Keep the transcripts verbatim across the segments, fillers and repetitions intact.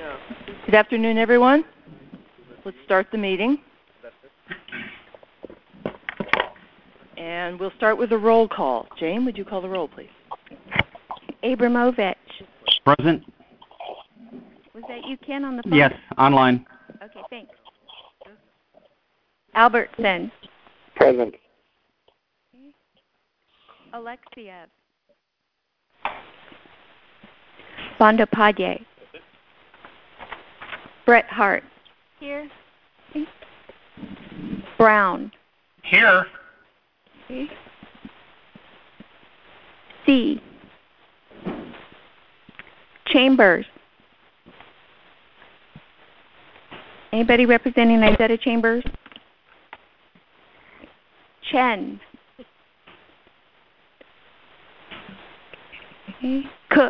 Good afternoon, everyone. Let's start the meeting. And we'll start with a roll call. Jane, would you call the roll, please? Abramovich. Present. Was that you, Ken, on the phone? Yes, online. Okay, thanks. Albertson. Present. Okay. Alexiev. Bandopadhyay. Bret Hart. Here. Okay. Brown. Here. Okay. C. Chambers. Anybody representing Izetta Chambers? Chen. Okay. Cook.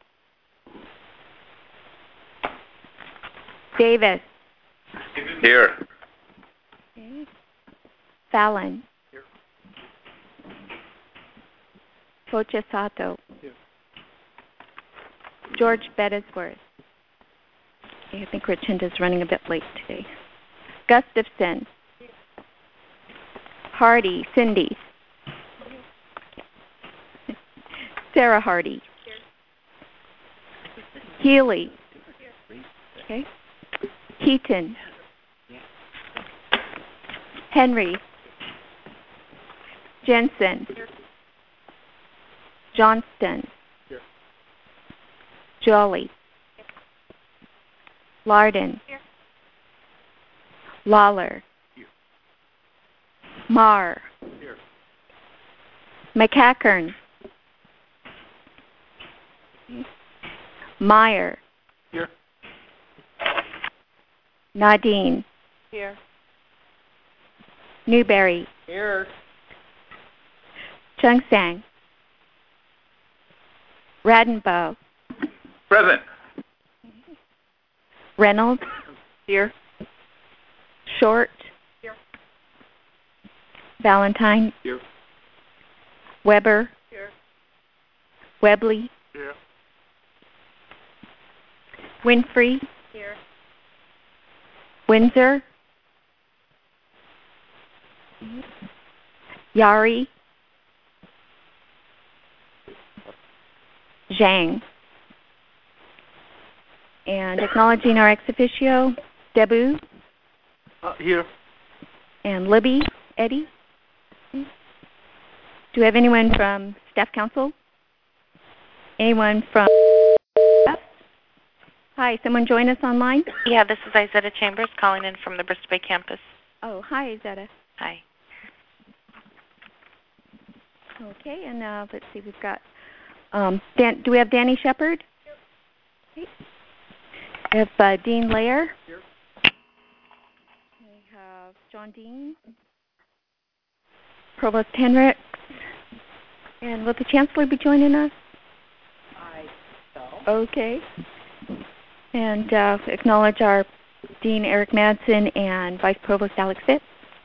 Davis. Here. Okay. Fallon. Here. Fochasato. Here. George Bettesworth. Okay, I think Richinda's running a bit late today. Gustafson. Hardy. Cindy. Sarah Hardy. Healy. Okay. Heaton. Henry. Jensen. Johnston. Jolly. Lardon. Lawler. Marr. McCackern. Meyer. Here. Nadine. Here. Newberry. Here. Chungsang. Radenbow. Present. Reynolds. Here. Short. Here. Valentine. Here. Weber. Here. Webley. Here. Winfrey. Here. Windsor. Yari. Zhang. And acknowledging our ex officio, Debu. Uh, here. And Libby. Eddie. Do we have anyone from Staff Council? Anyone from... Hi, someone join us online? Yeah, this is Izetta Chambers calling in from the Bristol Bay campus. Oh, hi, Izetta. Hi. Okay, and uh, let's see, we've got... Um, Dan, do we have Danny Shepard? Okay. We have uh, Dean Lair. Here. We have John Dean. Provost Henricks. And will the Chancellor be joining us? I so. Okay. And uh, acknowledge our Dean Eric Madsen and Vice Provost Alex Fitz.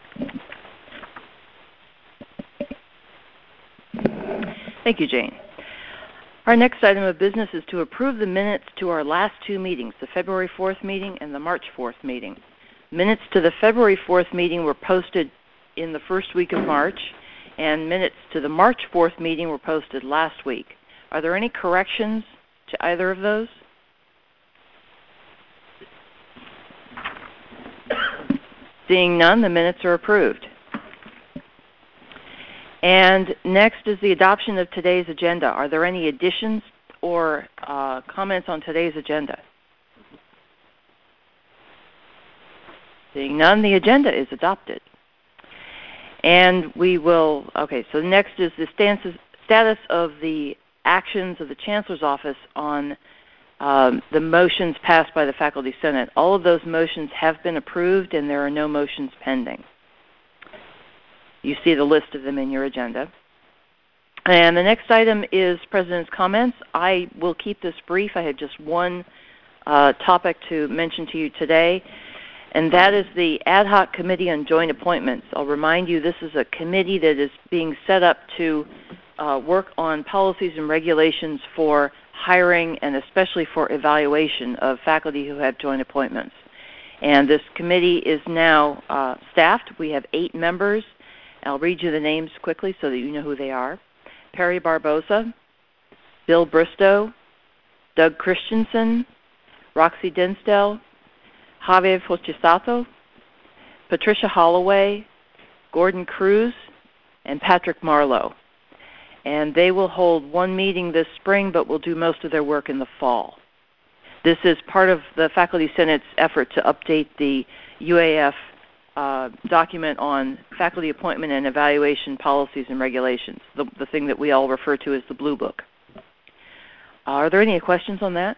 Thank you, Jane. Our next item of business is to approve the minutes to our last two meetings, the February fourth meeting and the March fourth meeting. Minutes to the February fourth meeting were posted in the first week of March, and minutes to the March fourth meeting were posted last week. Are there any corrections to either of those? Seeing none, the minutes are approved. And next is the adoption of today's agenda. Are there any additions or uh, comments on today's agenda? Seeing none, the agenda is adopted. And we will, okay, so next is the status of the actions of the Chancellor's Office on um, the motions passed by the Faculty Senate. All of those motions have been approved and there are no motions pending. You see the list of them in your agenda. And the next item is President's comments. I will keep this brief. I have just one uh, topic to mention to you today, and that is the Ad Hoc Committee on Joint Appointments. I'll remind you this is a committee that is being set up to uh, work on policies and regulations for hiring and especially for evaluation of faculty who have joint appointments. And this committee is now uh, staffed. We have eight members. I'll read you the names quickly so that you know who they are. Perry Barbosa, Bill Bristow, Doug Christensen, Roxy Dinsdale, Javier Fochisato, Patricia Holloway, Gordon Cruz, and Patrick Marlowe. And they will hold one meeting this spring, but will do most of their work in the fall. This is part of the Faculty Senate's effort to update the U A F uh, document on faculty appointment and evaluation policies and regulations, the, the thing that we all refer to as the Blue Book. Are there any questions on that?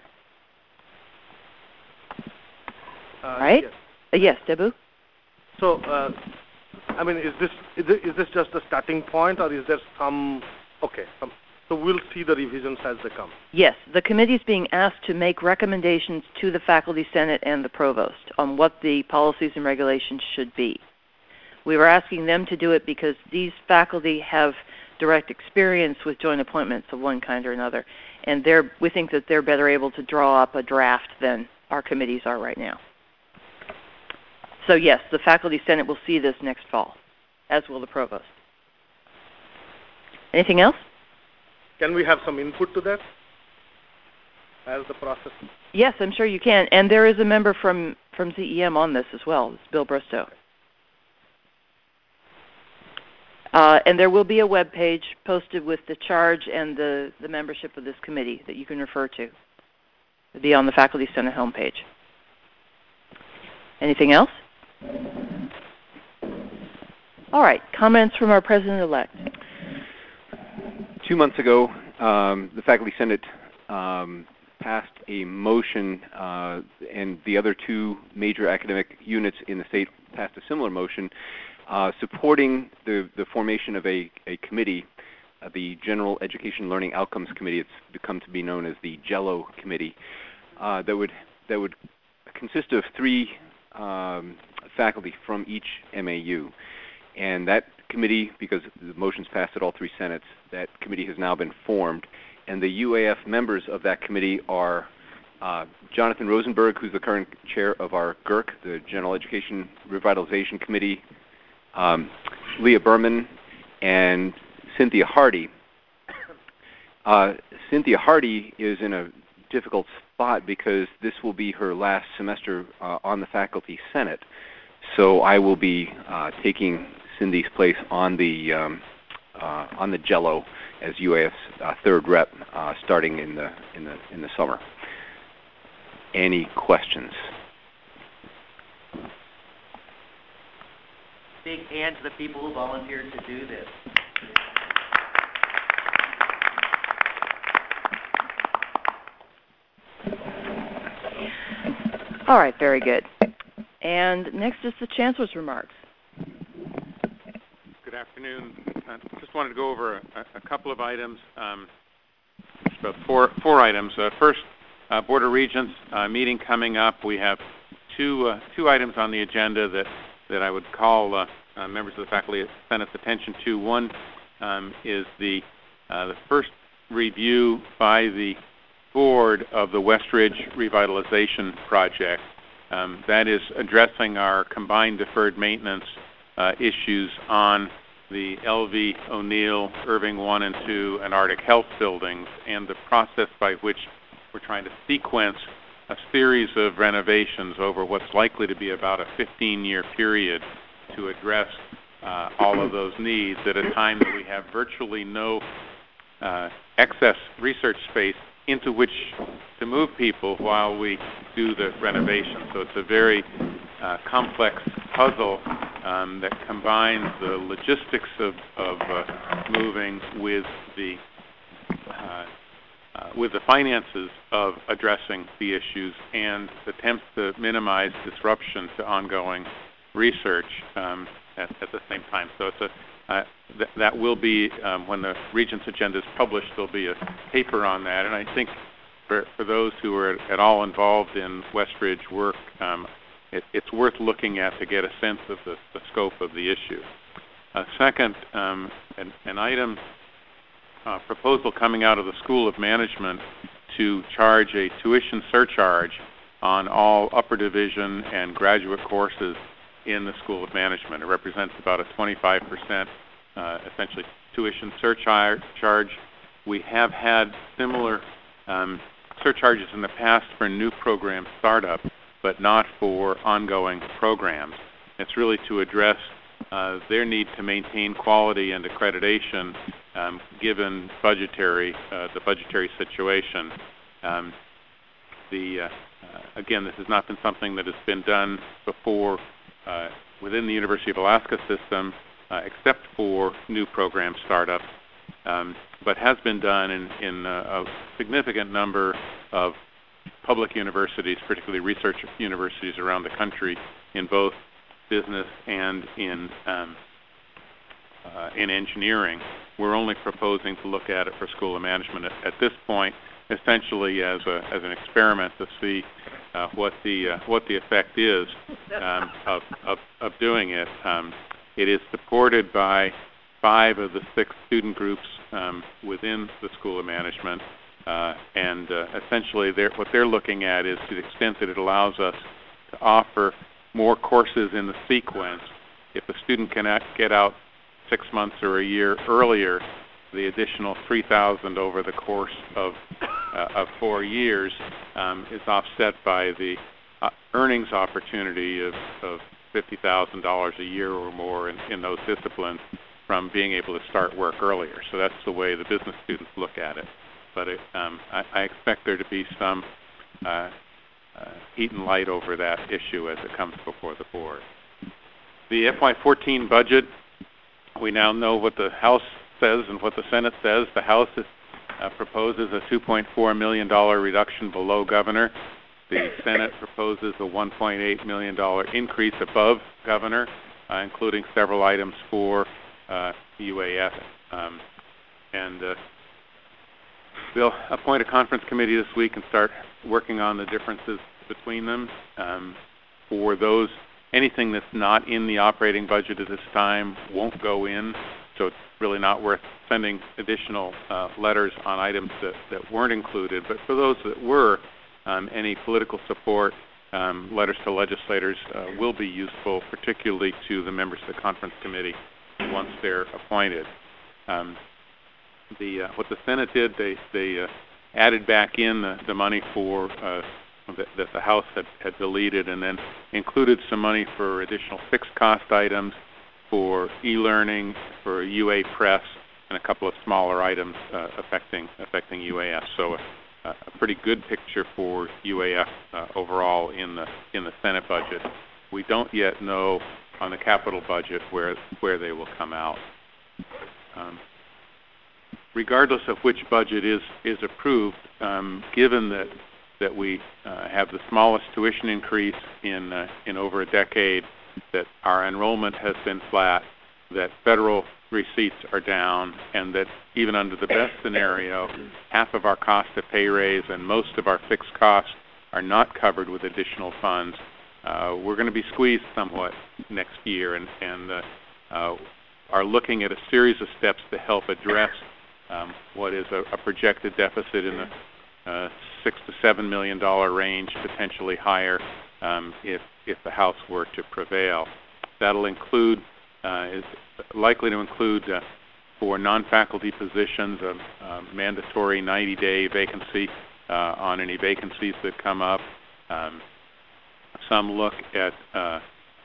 Uh, All right. Yes. Uh, yes, Debu? So, uh, I mean, is this is this, is this just a starting point, or is there some? Okay. Some, so we'll see the revisions as they come. Yes, the committee is being asked to make recommendations to the Faculty Senate and the Provost on what the policies and regulations should be. We were asking them to do it because these faculty have direct experience with joint appointments of one kind or another, and they're, we think that they're better able to draw up a draft than our committees are right now. So yes, the Faculty Senate will see this next fall, as will the Provost. Anything else? Can we have some input to that as the process? Yes, I'm sure you can. And there is a member from, from Z E M on this as well. It's Bill Bristow. Uh, and there will be a web page posted with the charge and the, the membership of this committee that you can refer to. It'll be on the Faculty Senate homepage. Anything else? All right, comments from our President-elect. Two months ago, um, the Faculty Senate um, passed a motion, uh, and the other two major academic units in the state passed a similar motion, uh, supporting the, the formation of a, a committee, uh, the General Education Learning Outcomes Committee. It's become to be known as the JELLO Committee, uh, that would that would consist of three um, faculty from each M A U. And that committee, because the motion's passed at all three senates, that committee has now been formed. And the U A F members of that committee are uh, Jonathan Rosenberg, who's the current chair of our G E R C, the General Education Revitalization Committee, um, Leah Berman, and Cynthia Hardy. Uh, Cynthia Hardy is in a difficult spot because this will be her last semester uh, on the Faculty Senate. So I will be uh, taking Cindy's place on the um, uh, on the JELLO as U A F's uh, third rep, uh, starting in the in the in the summer. Any questions? Big hand to the people who volunteered to do this. All right, very good. And next is the Chancellor's remarks. Good afternoon. I just wanted to go over a, a couple of items, um, about four, four items. Uh, first, uh, Board of Regents uh, meeting coming up. We have two, uh, two items on the agenda that, that I would call uh, uh, members of the Faculty Senate's attention to. One um, is the, uh, the first review by the Board of the Westridge Revitalization Project. Um, that is addressing our combined deferred maintenance uh, issues on the L V O'Neill, Irving one and two, and Arctic Health buildings, and the process by which we're trying to sequence a series of renovations over what's likely to be about a fifteen-year period to address uh, all of those needs at a time that we have virtually no uh, excess research space into which to move people while we do the renovation. So it's a very uh, complex puzzle um, that combines the logistics of, of uh, moving with the uh, uh, with the finances of addressing the issues and attempts to minimize disruption to ongoing research um, at, at the same time. So it's a Uh, th that will be, um, when the Regents' agenda is published, there'll be a paper on that. And I think for, for those who are at, at all involved in Westridge work, um, it, it's worth looking at to get a sense of the, the scope of the issue. Uh, second, um, an, an item, uh, proposal coming out of the School of Management to charge a tuition surcharge on all upper division and graduate courses in the School of Management. It represents about a twenty-five percent uh, essentially tuition surcharge. We have had similar um, surcharges in the past for new program startup, but not for ongoing programs. It's really to address uh, their need to maintain quality and accreditation um, given budgetary uh, the budgetary situation. Um, the uh, uh, again, this has not been something that has been done before uh, within the University of Alaska system, uh, except for new program startups, um, but has been done in, in uh, a significant number of public universities, particularly research universities around the country, in both business and in um, uh, in engineering. We're only proposing to look at it for School of Management at, at this point, essentially as a as an experiment to see uh, what the uh, what the effect is um, of, of of doing it. Um, it is supported by five of the six student groups um, within the School of Management, uh, and uh, essentially they're, what they're looking at is to the extent that it allows us to offer more courses in the sequence. If a student cannot get out six months or a year earlier, the additional three thousand over the course of uh, of four years um, is offset by the uh, earnings opportunity of, of fifty thousand dollars a year or more in, in those disciplines from being able to start work earlier. So that's the way the business students look at it. But it, um, I, I expect there to be some uh, uh, heat and light over that issue as it comes before the board. The F Y fourteen budget, we now know what the House says and what the Senate says. The House is, uh, proposes a two point four million dollars reduction below governor. The Senate proposes a one point eight million dollars increase above governor, uh, including several items for uh, U A F. Um, and uh, we'll appoint a conference committee this week and start working on the differences between them. Um, for those, anything that's not in the operating budget at this time won't go in, so it's really not worth sending additional uh, letters on items that, that weren't included. But for those that were, um, any political support, um, letters to legislators uh, will be useful, particularly to the members of the conference committee once they're appointed. Um, the uh, what the Senate did, they they uh, added back in the, the money for uh, that, that the House had, had deleted, and then included some money for additional fixed cost items, for e-learning, for U A Press, and a couple of smaller items uh, affecting affecting U A F. So a, a pretty good picture for U A F uh, overall in the in the Senate budget. We don't yet know on the capital budget where where they will come out. Um, regardless of which budget is is approved, um, given that that we uh, have the smallest tuition increase in uh, in over a decade, that our enrollment has been flat, that federal receipts are down, and that even under the best scenario, half of our cost of pay raise and most of our fixed costs are not covered with additional funds, uh, we're going to be squeezed somewhat next year, and, and uh, uh, are looking at a series of steps to help address um, what is a, a projected deficit in the uh, six to seven million dollar range, potentially higher um, if if the House were to prevail. That'll include, uh, is likely to include uh, for non-faculty positions a, a mandatory ninety day vacancy uh, on any vacancies that come up. Um, some look at uh, uh,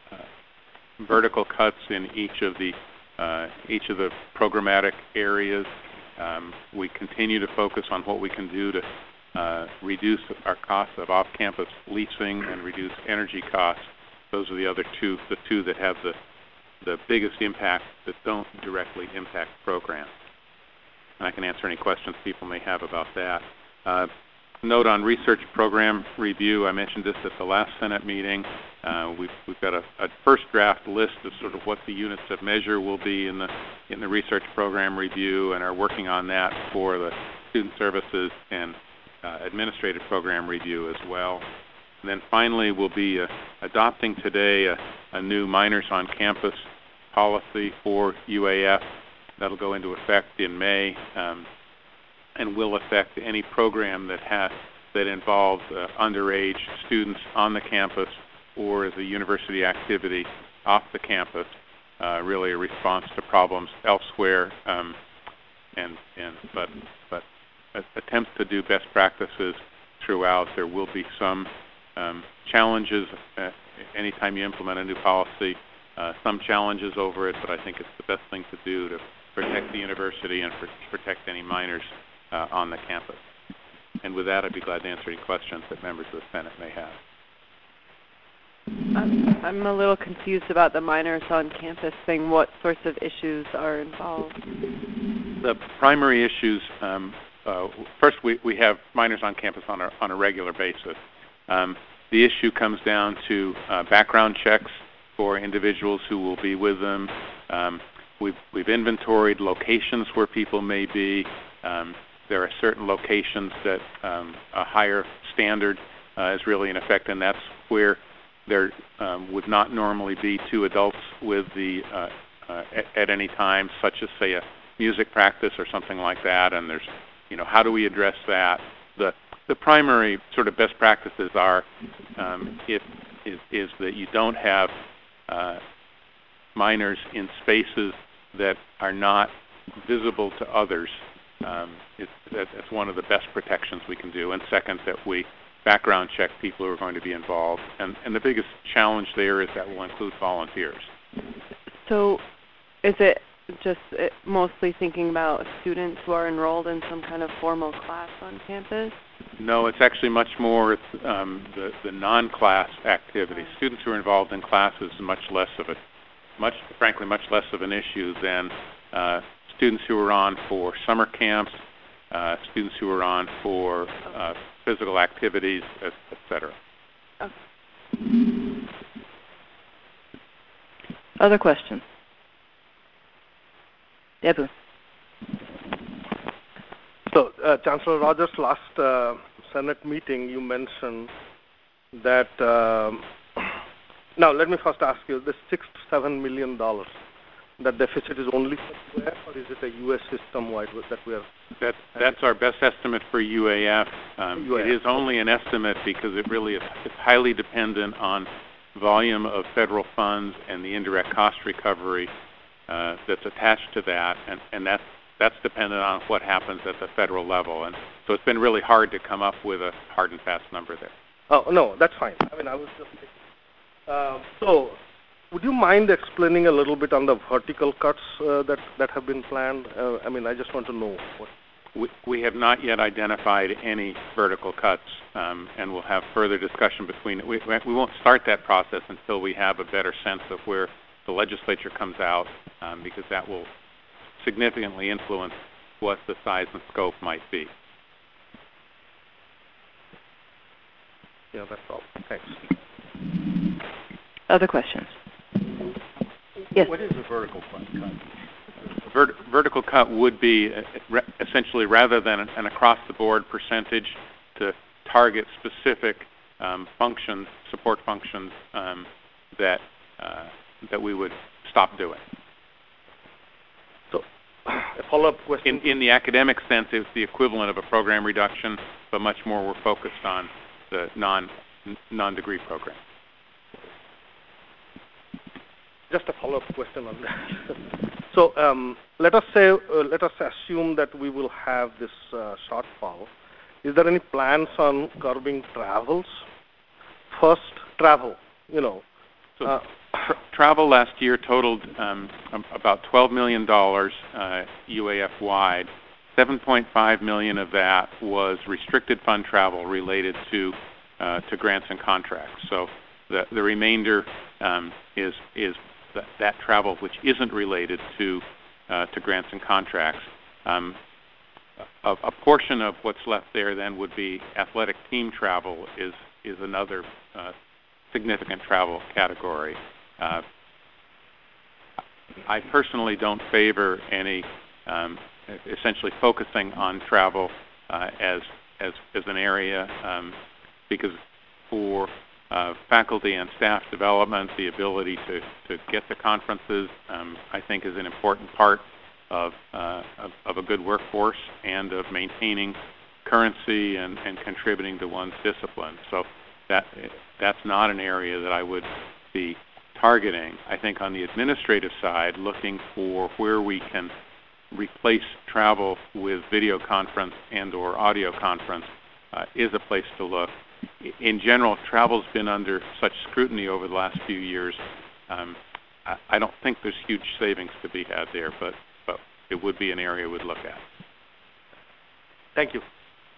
vertical cuts in each of the uh, each of the programmatic areas. Um, we continue to focus on what we can do to Uh, reduce our costs of off-campus leasing and reduce energy costs. Those are the other two, the two that have the, the biggest impact that don't directly impact programs. And I can answer any questions people may have about that. Uh, note on research program review, I mentioned this at the last Senate meeting. Uh, we've, we've got a, a first draft list of sort of what the units of measure will be in the, in the research program review, and are working on that for the student services and Uh, administrative program review as well. And then finally, we'll be uh, adopting today a, a new minors on campus policy for U A F. That'll go into effect in May. Um, and will affect any program that has that involves uh, underage students on the campus or as a university activity off the campus. Uh, really, a response to problems elsewhere, um, and and but but attempts to do best practices throughout. There will be some um, challenges uh, anytime you implement a new policy. Uh, some challenges over it, but I think it's the best thing to do to protect the university and pr- protect any minors uh, on the campus. And with that, I'd be glad to answer any questions that members of the Senate may have. I'm, I'm a little confused about the minors on campus thing. What sorts of issues are involved? The primary issues, um, uh, first we, we have minors on campus on a, on a regular basis. Um, the issue comes down to uh, background checks for individuals who will be with them. Um, we've, we've inventoried locations where people may be. Um, there are certain locations that um, a higher standard uh, is really in effect, and that's where there um, would not normally be two adults with the uh, uh, at, at any time, such as, say, a music practice or something like that. And there's, you know, how do we address that? The the primary sort of best practices are um, if is, is that you don't have uh, minors in spaces that are not visible to others. Um, it's, that, that's one of the best protections we can do. And second, that we background check people who are going to be involved. And, and the biggest challenge there is that will include volunteers. So is it just it mostly thinking about students who are enrolled in some kind of formal class on campus? No, it's actually much more um, the, the non-class activities. Students who are involved in classes is much less of a, much frankly, much less of an issue than uh, students who are on for summer camps, uh, students who are on for uh, physical activities, et, et cetera. Okay. Other questions? Debu. So, uh, Chancellor Rogers, last uh, Senate meeting, you mentioned that. Um, now, let me first ask you: this six to seven million dollars, that deficit is only for U A F, or is it a U S system-wide that we are? That, that's our best estimate for U A F. Um, U A F. It is only an estimate because it really is it's highly dependent on volume of federal funds and the indirect cost recovery uh, that's attached to that, and, and that's that's dependent on what happens at the federal level. And so it's been really hard to come up with a hard and fast number there. Oh, no, that's fine. I mean, I was just thinking. Uh, so, would you mind explaining a little bit on the vertical cuts uh, that, that have been planned? Uh, I mean, I just want to know. What we, we have not yet identified any vertical cuts, um, and we'll have further discussion between. We, we won't start that process until we have a better sense of where the legislature comes out, um, because that will significantly influence what the size and scope might be. Yeah, that's all. Thanks. Other questions? Yes. What is a vertical cut? Vert- vertical cut would be uh, re- essentially, rather than an, an across-the-board percentage, to target specific um, functions, support functions um, that uh, that we would stop doing. So, a follow-up question. In, in the academic sense, it's the equivalent of a program reduction, but much more we're focused on the non non-degree program. Just a follow-up question on that. So um, let us say, uh, let us assume that we will have this uh, shortfall. Is there any plans on curbing travels? First, travel. You know. So uh, tra- travel last year totaled um, about twelve million dollars uh, U A F-wide. seven point five million dollars of that was restricted fund travel related to uh, to grants and contracts. So the the remainder um, is is th- that travel which isn't related to uh, to grants and contracts. Um, a, a portion of what's left there then would be athletic team travel is is another uh, significant travel category. Uh, I personally don't favor any um, essentially focusing on travel uh, as as as an area um, because for uh, faculty and staff development, the ability to, to get to conferences, um, I think, is an important part of, uh, of, of a good workforce and of maintaining currency and, and contributing to one's discipline. So that that's not an area that I would be targeting. I think on the administrative side, looking for where we can replace travel with video conference and or audio conference uh, is a place to look. In general, travel's been under such scrutiny over the last few years. Um, I, I don't think there's huge savings to be had there, but, but it would be an area we'd look at. Thank you.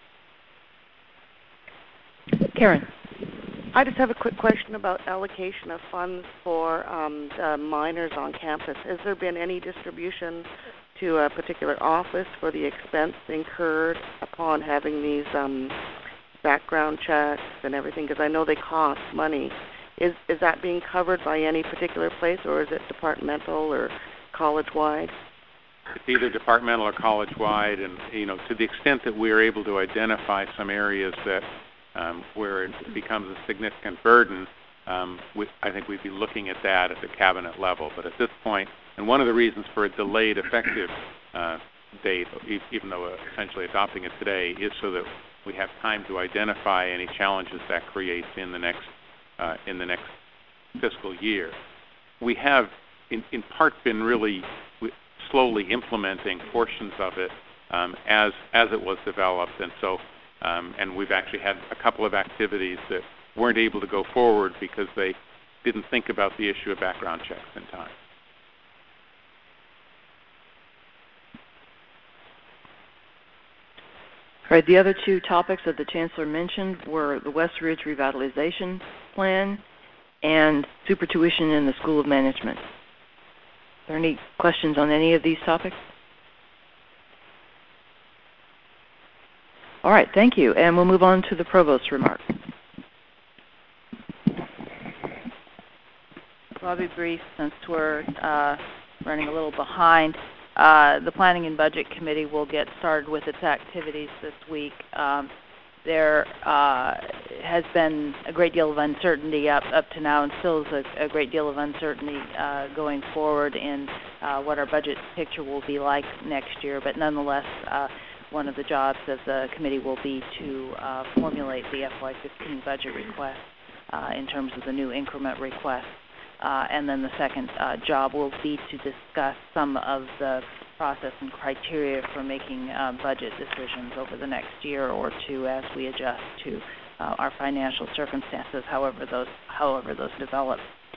Karen. I just have a quick question about allocation of funds for um, the minors on campus. Has there been any distribution to a particular office for the expense incurred upon having these um, background checks and everything? Because I know they cost money. Is is that being covered by any particular place, or is it departmental or college-wide? It's either departmental or college-wide, and you know, to the extent that we are able to identify some areas that Um, where it becomes a significant burden, um, we, I think we'd be looking at that at the cabinet level. But at this point, and one of the reasons for a delayed effective uh, date, e- even though uh, essentially adopting it today, is so that we have time to identify any challenges that creates in the next uh, in the next fiscal year. We have, in, in part, been really slowly implementing portions of it um, as as it was developed, and so. Um, and we've actually had a couple of activities that weren't able to go forward because they didn't think about the issue of background checks in time. All right, the other two topics that the Chancellor mentioned were the West Ridge Revitalization Plan and super tuition in the School of Management. Are there any questions on any of these topics? All right, thank you. And we'll move on to the Provost's remarks. So I'll be brief since we're uh, running a little behind. Uh, the Planning and Budget Committee will get started with its activities this week. Um, there uh, has been a great deal of uncertainty up, up to now, and still is a, a great deal of uncertainty uh, going forward in uh, what our budget picture will be like next year. But nonetheless, uh, one of the jobs of the committee will be to uh, formulate the F Y fifteen budget request uh, in terms of the new increment request. Uh, and then the second uh, job will be to discuss some of the process and criteria for making uh, budget decisions over the next year or two as we adjust to uh, our financial circumstances, however those, however those develop.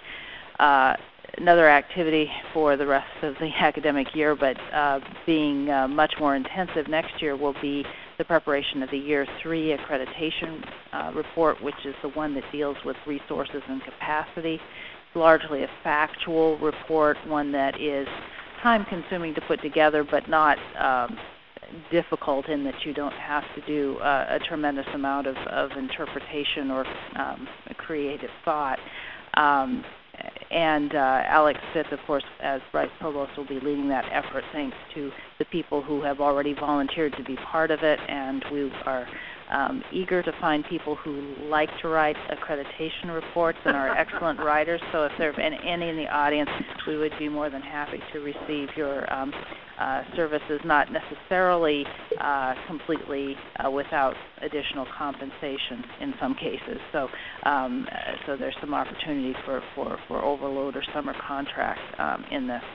Uh, another activity for the rest of the academic year, but uh, being uh, much more intensive next year, will be the preparation of the Year three accreditation uh, report, which is the one that deals with resources and capacity. It's largely a factual report, one that is time-consuming to put together, but not um, difficult in that you don't have to do uh, a tremendous amount of, of interpretation or um, creative thought. Um, And uh, Alex Fitz, of course, as Vice Provost, will be leading that effort, thanks to the people who have already volunteered to be part of it. And we are um, eager to find people who like to write accreditation reports and are excellent writers. So if there are any in the audience, we would be more than happy to receive your um, uh, services, not necessarily uh, completely uh, without additional compensation in some cases. So, um, uh, so there's some opportunity for, for, for overload or summer contract um, in this.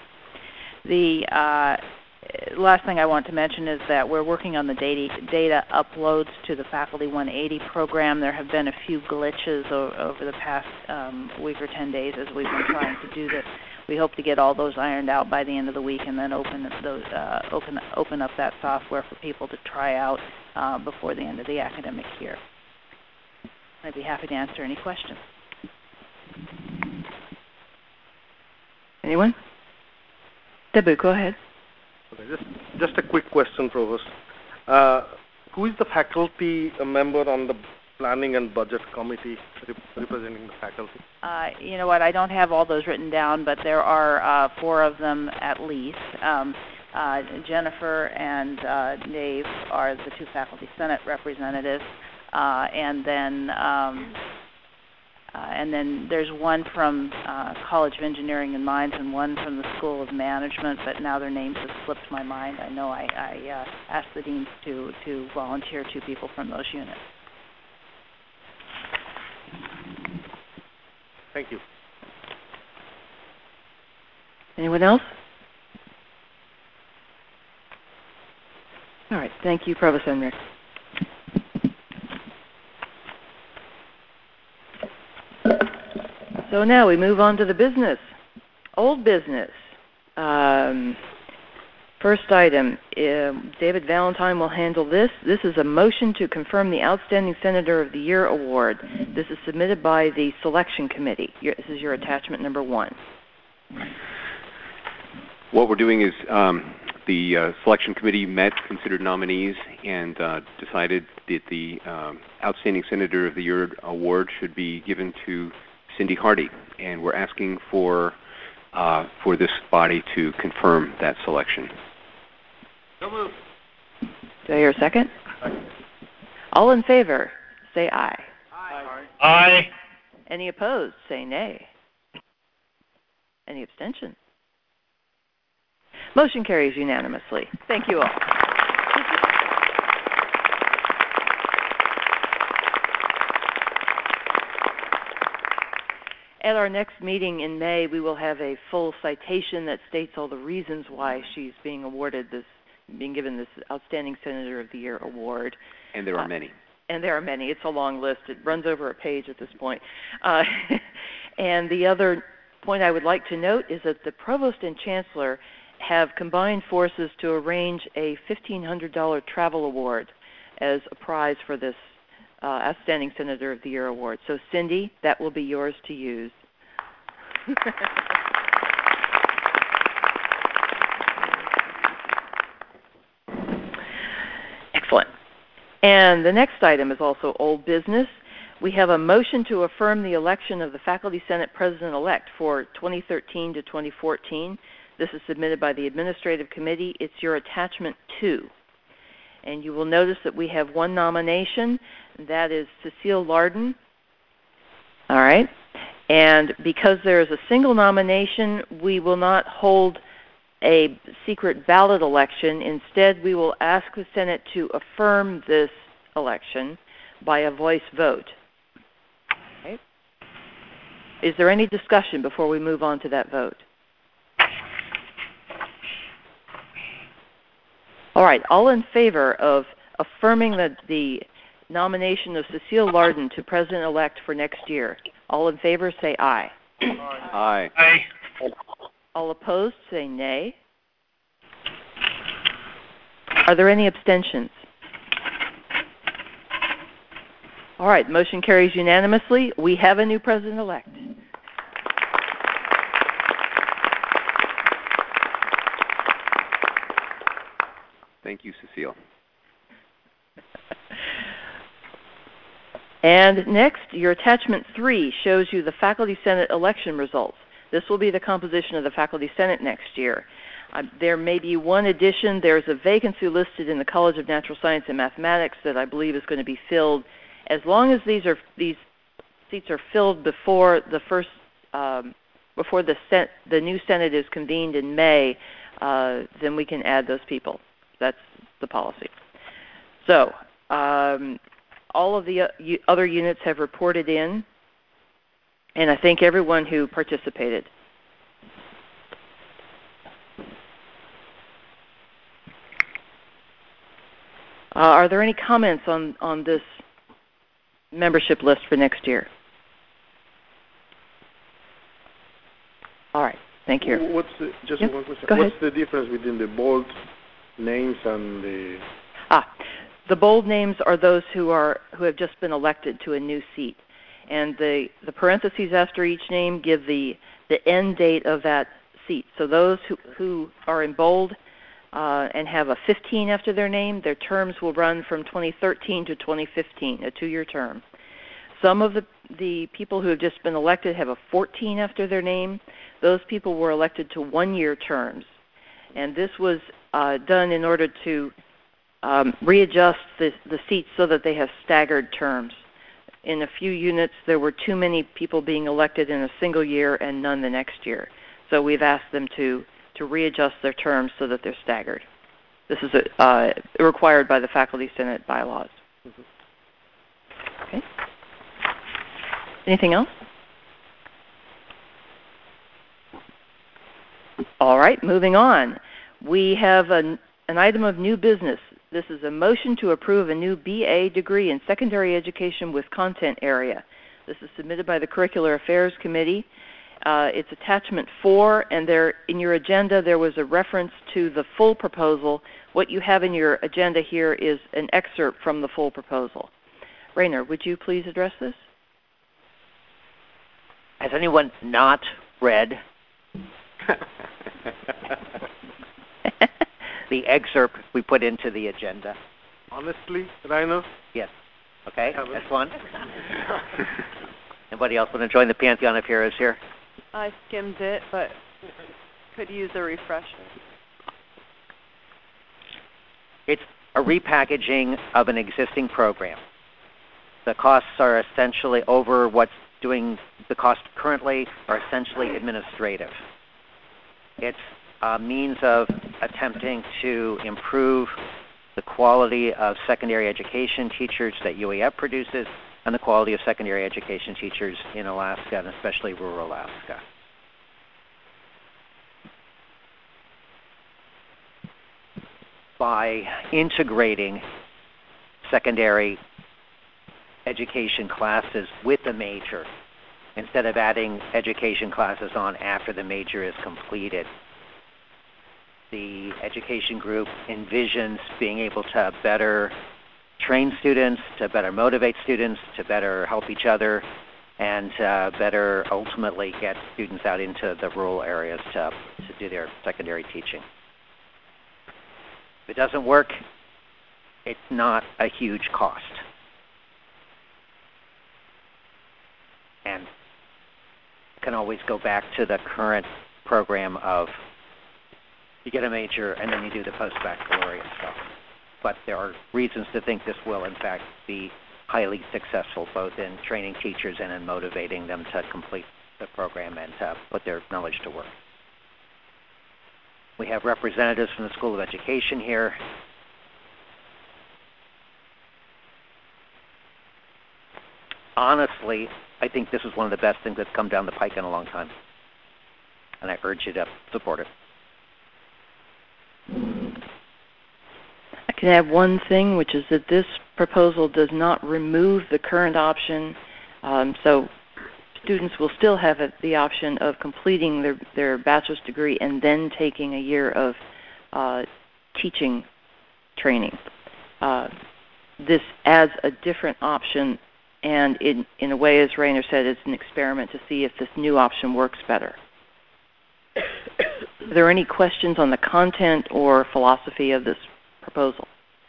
The uh, last thing I want to mention is that we're working on the data, data uploads to the Faculty one eighty program. There have been a few glitches o- over the past um, week or ten days as we've been trying to do this. We hope to get all those ironed out by the end of the week, and then open those uh, open open up that software for people to try out uh, before the end of the academic year. I'd be happy to answer any questions. Anyone? Debu, go ahead. Okay, just, just a quick question, Provost. Uh, who is the faculty a member on the Planning and Budget Committee rep- representing the faculty? Uh, you know what, I don't have all those written down, but there are uh, four of them at least. Um, uh, Jennifer and uh, Dave are the two Faculty Senate representatives, uh, and then um, uh, and then there's one from uh, College of Engineering and Mines and one from the School of Management, but now their names have slipped my mind. I know I, I uh, asked the deans to, to volunteer two people from those units. Thank you. Anyone else? All right. Thank you, Provost Enrick. So now we move on to the business. Old business. Um, first item, uh, David Valentine will handle this. This is a motion to confirm the Outstanding Senator of the Year award. This is submitted by the Selection Committee. Your, this is your attachment number one. What we're doing is um, the uh, Selection Committee met, considered nominees, and uh, decided that the um, Outstanding Senator of the Year award should be given to Cindy Hardy, and we're asking for uh, for this body to confirm that selection. So moved. Do I hear a second? Second. All in favor, say aye. Aye. Aye. Any opposed, say nay. Any abstentions? Motion carries unanimously. Thank you all. At our next meeting in May, we will have a full citation that states all the reasons why she's being awarded this, being given this Outstanding Senator of the Year award. And there are uh, many. And there are many. It's a long list. It runs over a page at this point. Uh, and the other point I would like to note is that the Provost and Chancellor have combined forces to arrange a fifteen hundred dollars travel award as a prize for this Uh, Outstanding Senator of the Year award. So, Cindy, that will be yours to use. Excellent. And the next item is also old business. We have a motion to affirm the election of the Faculty Senate President-elect for twenty thirteen to twenty fourteen. This is submitted by the Administrative Committee. It's your attachment two. And you will notice that we have one nomination. That is Cecile Lardon. All right. And because there is a single nomination, we will not hold a secret ballot election. Instead, we will ask the Senate to affirm this election by a voice vote. Okay. Is there any discussion before we move on to that vote? All right, all in favor of affirming the, the nomination of Cecile Lardon to President-elect for next year, all in favor say aye. Aye. Aye. All opposed say nay. Are there any abstentions? All right, motion carries unanimously. We have a new President-elect. Thank you, Cecile. And next, your attachment three shows you the Faculty Senate election results. This will be the composition of the Faculty Senate next year. Uh, there may be one addition. There's a vacancy listed in the College of Natural Science and Mathematics that I believe is going to be filled. As long as these are these seats are filled before the first um, before the sen- the new Senate is convened in May, uh, then we can add those people. That's the policy. So um, all of the uh, u- other units have reported in, and I thank everyone who participated. Uh, are there any comments on, on this membership list for next year? All right, thank you. What's the, just yep. one question. Go What's ahead. the difference between the bold names and the... Ah, the bold names are those who are who have just been elected to a new seat, and the, the parentheses after each name give the the end date of that seat. So those who, who are in bold uh, and have a fifteen after their name, their terms will run from twenty thirteen to twenty fifteen, a two-year term. Some of the the people who have just been elected have a fourteen after their name. Those people were elected to one-year terms, and this was uh, done in order to Um, readjust the, the seats so that they have staggered terms. in a few units there were too many people being elected in a single year and none the next year. So we've asked them to, to readjust their terms so that they're staggered. This is a, uh, required by the Faculty Senate bylaws. Okay. Anything else? All right, moving on. We have an, an item of new business. This is a motion to approve a new B A degree in secondary education with content area. This is submitted by the Curricular Affairs Committee. Uh, it's attachment four, and there in your agenda there was a reference to the full proposal. What you have in your agenda here is an excerpt from the full proposal. Rainer, would you please address this? Has anyone not read the excerpt we put into the agenda? Honestly, Rainer? Yes. Okay, that's one. Anybody else want to join the pantheon of heroes here? I skimmed it, but could use a refresher. It's a repackaging of an existing program. The costs are essentially over what's doing the cost currently are essentially administrative. It's a means of attempting to improve the quality of secondary education teachers that U A F produces and the quality of secondary education teachers in Alaska, and especially rural Alaska. By integrating secondary education classes with the major, instead of adding education classes on after the major is completed, the education group envisions being able to better train students, to better motivate students, to better help each other, and uh, better ultimately get students out into the rural areas to, to do their secondary teaching. If it doesn't work, it's not a huge cost. And can always go back to the current program of you get a major and then you do the post-baccalaureate stuff. But there are reasons to think this will, in fact, be highly successful both in training teachers and in motivating them to complete the program and to put their knowledge to work. We have representatives from the School of Education here. Honestly, I think this is one of the best things that's come down the pike in a long time, and I urge you to support it. I can add one thing, which is that this proposal does not remove the current option, um, so students will still have a, the option of completing their, their bachelor's degree and then taking a year of uh, teaching training. Uh, this adds a different option, and in, in a way, as Rainer said, it's an experiment to see if this new option works better. Are there any questions on the content or philosophy of this proposal?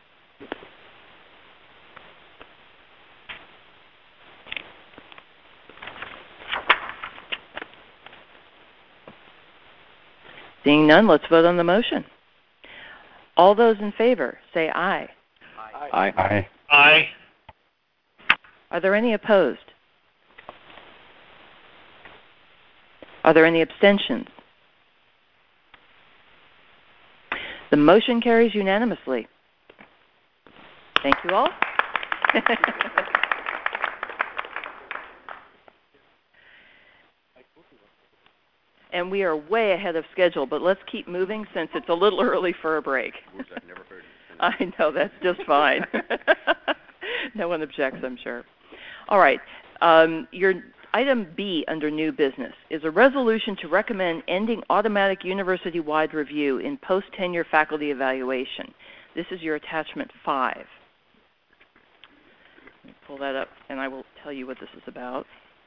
Seeing none, let's vote on the motion. All those in favor, say aye. Aye. Aye. Aye. Are there any opposed? Are there any abstentions? The motion carries unanimously. Thank you all. And we are way ahead of schedule, but let's keep moving since it's a little early for a break. I know, that's just fine. No one objects, I'm sure. All right. Um, your item B under new business is a resolution to recommend ending automatic university-wide review in post-tenure faculty evaluation. This is your attachment five. Let me pull that up, and I will tell you what this is about.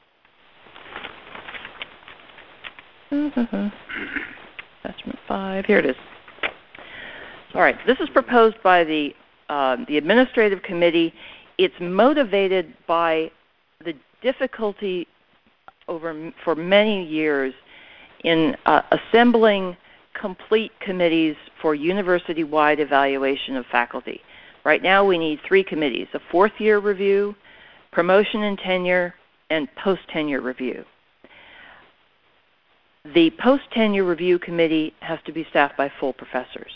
Attachment five. Here it is. All right. This is proposed by the um, the administrative committee. It's motivated by the difficulty over for many years in uh, assembling complete committees for university-wide evaluation of faculty. Right now, we need three committees: a fourth-year review, promotion and tenure, and post-tenure review. The post-tenure review committee has to be staffed by full professors.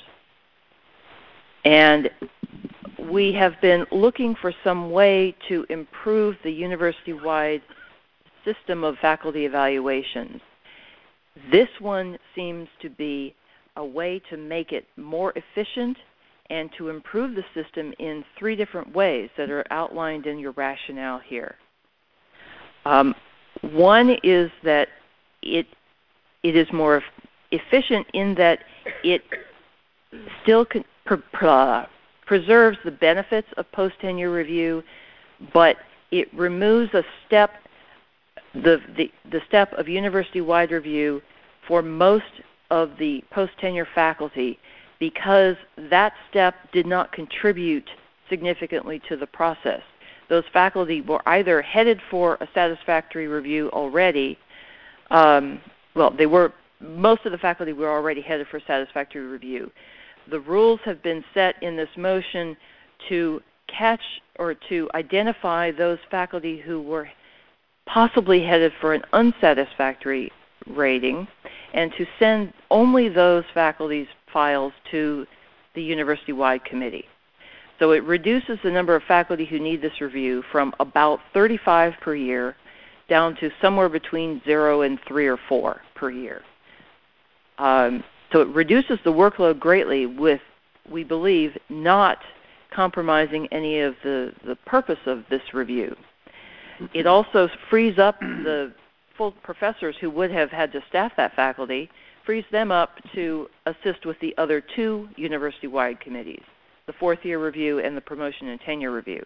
And we have been looking for some way to improve the university-wide system of faculty evaluations. This one seems to be a way to make it more efficient and to improve the system in three different ways that are outlined in your rationale here. Um, one is that it it is more efficient in that it still can, pr pr preserves the benefits of post-tenure review, but it removes a step, the, the, the step of university-wide review for most of the post-tenure faculty, because that step did not contribute significantly to the process. Those faculty were either headed for a satisfactory review already, um, well, they were, most of the faculty were already headed for satisfactory review. The rules have been set in this motion to catch or to identify those faculty who were possibly headed for an unsatisfactory rating, and to send only those faculty's files to the university-wide committee. So it reduces the number of faculty who need this review from about thirty-five per year down to somewhere between zero and three or four per year. Um, so it reduces the workload greatly with, we believe, not compromising any of the, the purpose of this review. It also frees up the full professors who would have had to staff that faculty, frees them up to assist with the other two university-wide committees, the fourth year review and the promotion and tenure review.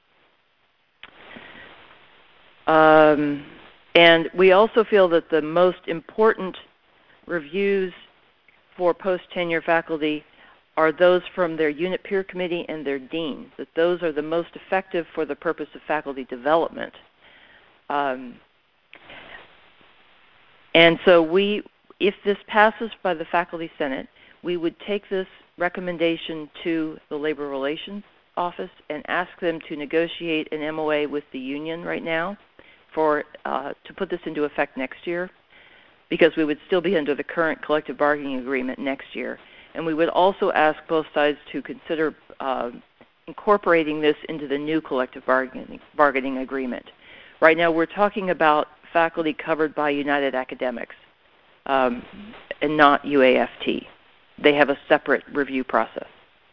Um, and we also feel that the most important reviews for post-tenure faculty are those from their unit peer committee and their dean, that those are the most effective for the purpose of faculty development. Um, and so we, if this passes by the Faculty Senate, we would take this recommendation to the Labor Relations Office and ask them to negotiate an M O A with the union right now for uh, to put this into effect next year, because we would still be under the current collective bargaining agreement next year. And we would also ask both sides to consider uh, incorporating this into the new collective bargaining, bargaining agreement. Right now we're talking about faculty covered by United Academics um, and not U A F T. They have a separate review process.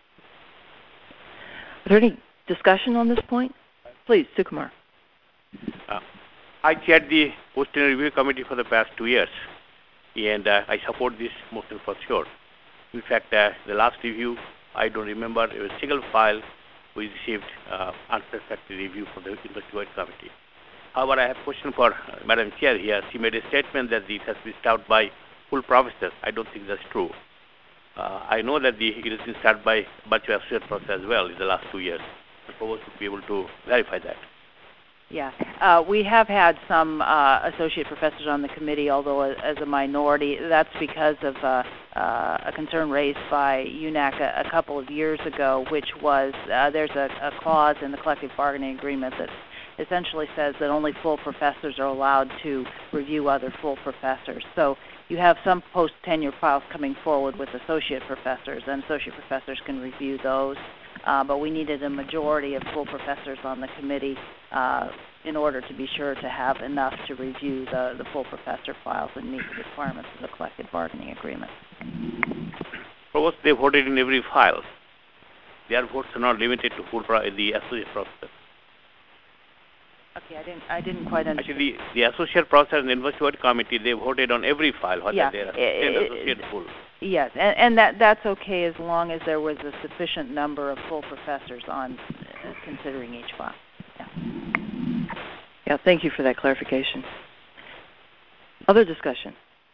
Is there any discussion on this point? Please, Sukumar. Uh, I chaired the Post-Tenure Review Committee for the past two years, and uh, I support this motion for sure. In fact, uh, the last review, I don't remember a single file we received uh, unsatisfactory review from the University-wide Committee. However, I have a question for uh, Madam Chair here. She made a statement that this has been staffed by full professors. I don't think that's true. Uh, I know that the, it has been staffed by Bachelor Associate Professor as well in the last two years. The provost would be able to verify that. Yeah, uh, we have had some uh, associate professors on the committee, although as a minority. That's because of uh, uh, a concern raised by U N A C a, a couple of years ago, which was uh, there's a, a clause in the collective bargaining agreement that essentially says that only full professors are allowed to review other full professors. So you have some post-tenure files coming forward with associate professors, and associate professors can review those. Uh, but we needed a majority of full professors on the committee uh, in order to be sure to have enough to review the, the full professor files and meet the requirements of the collective bargaining agreement. Provost, they voted in every file. Their votes are not limited to full pro the associate professor. Okay, I didn't, I didn't quite understand. Actually, the, the associate professor and the University-wide Committee, they voted on every file, whether yeah. they are it, associate full. Yes, and, and that, that's okay as long as there was a sufficient number of full professors on uh, considering each file. Yeah. yeah, thank you for that clarification. Other discussion?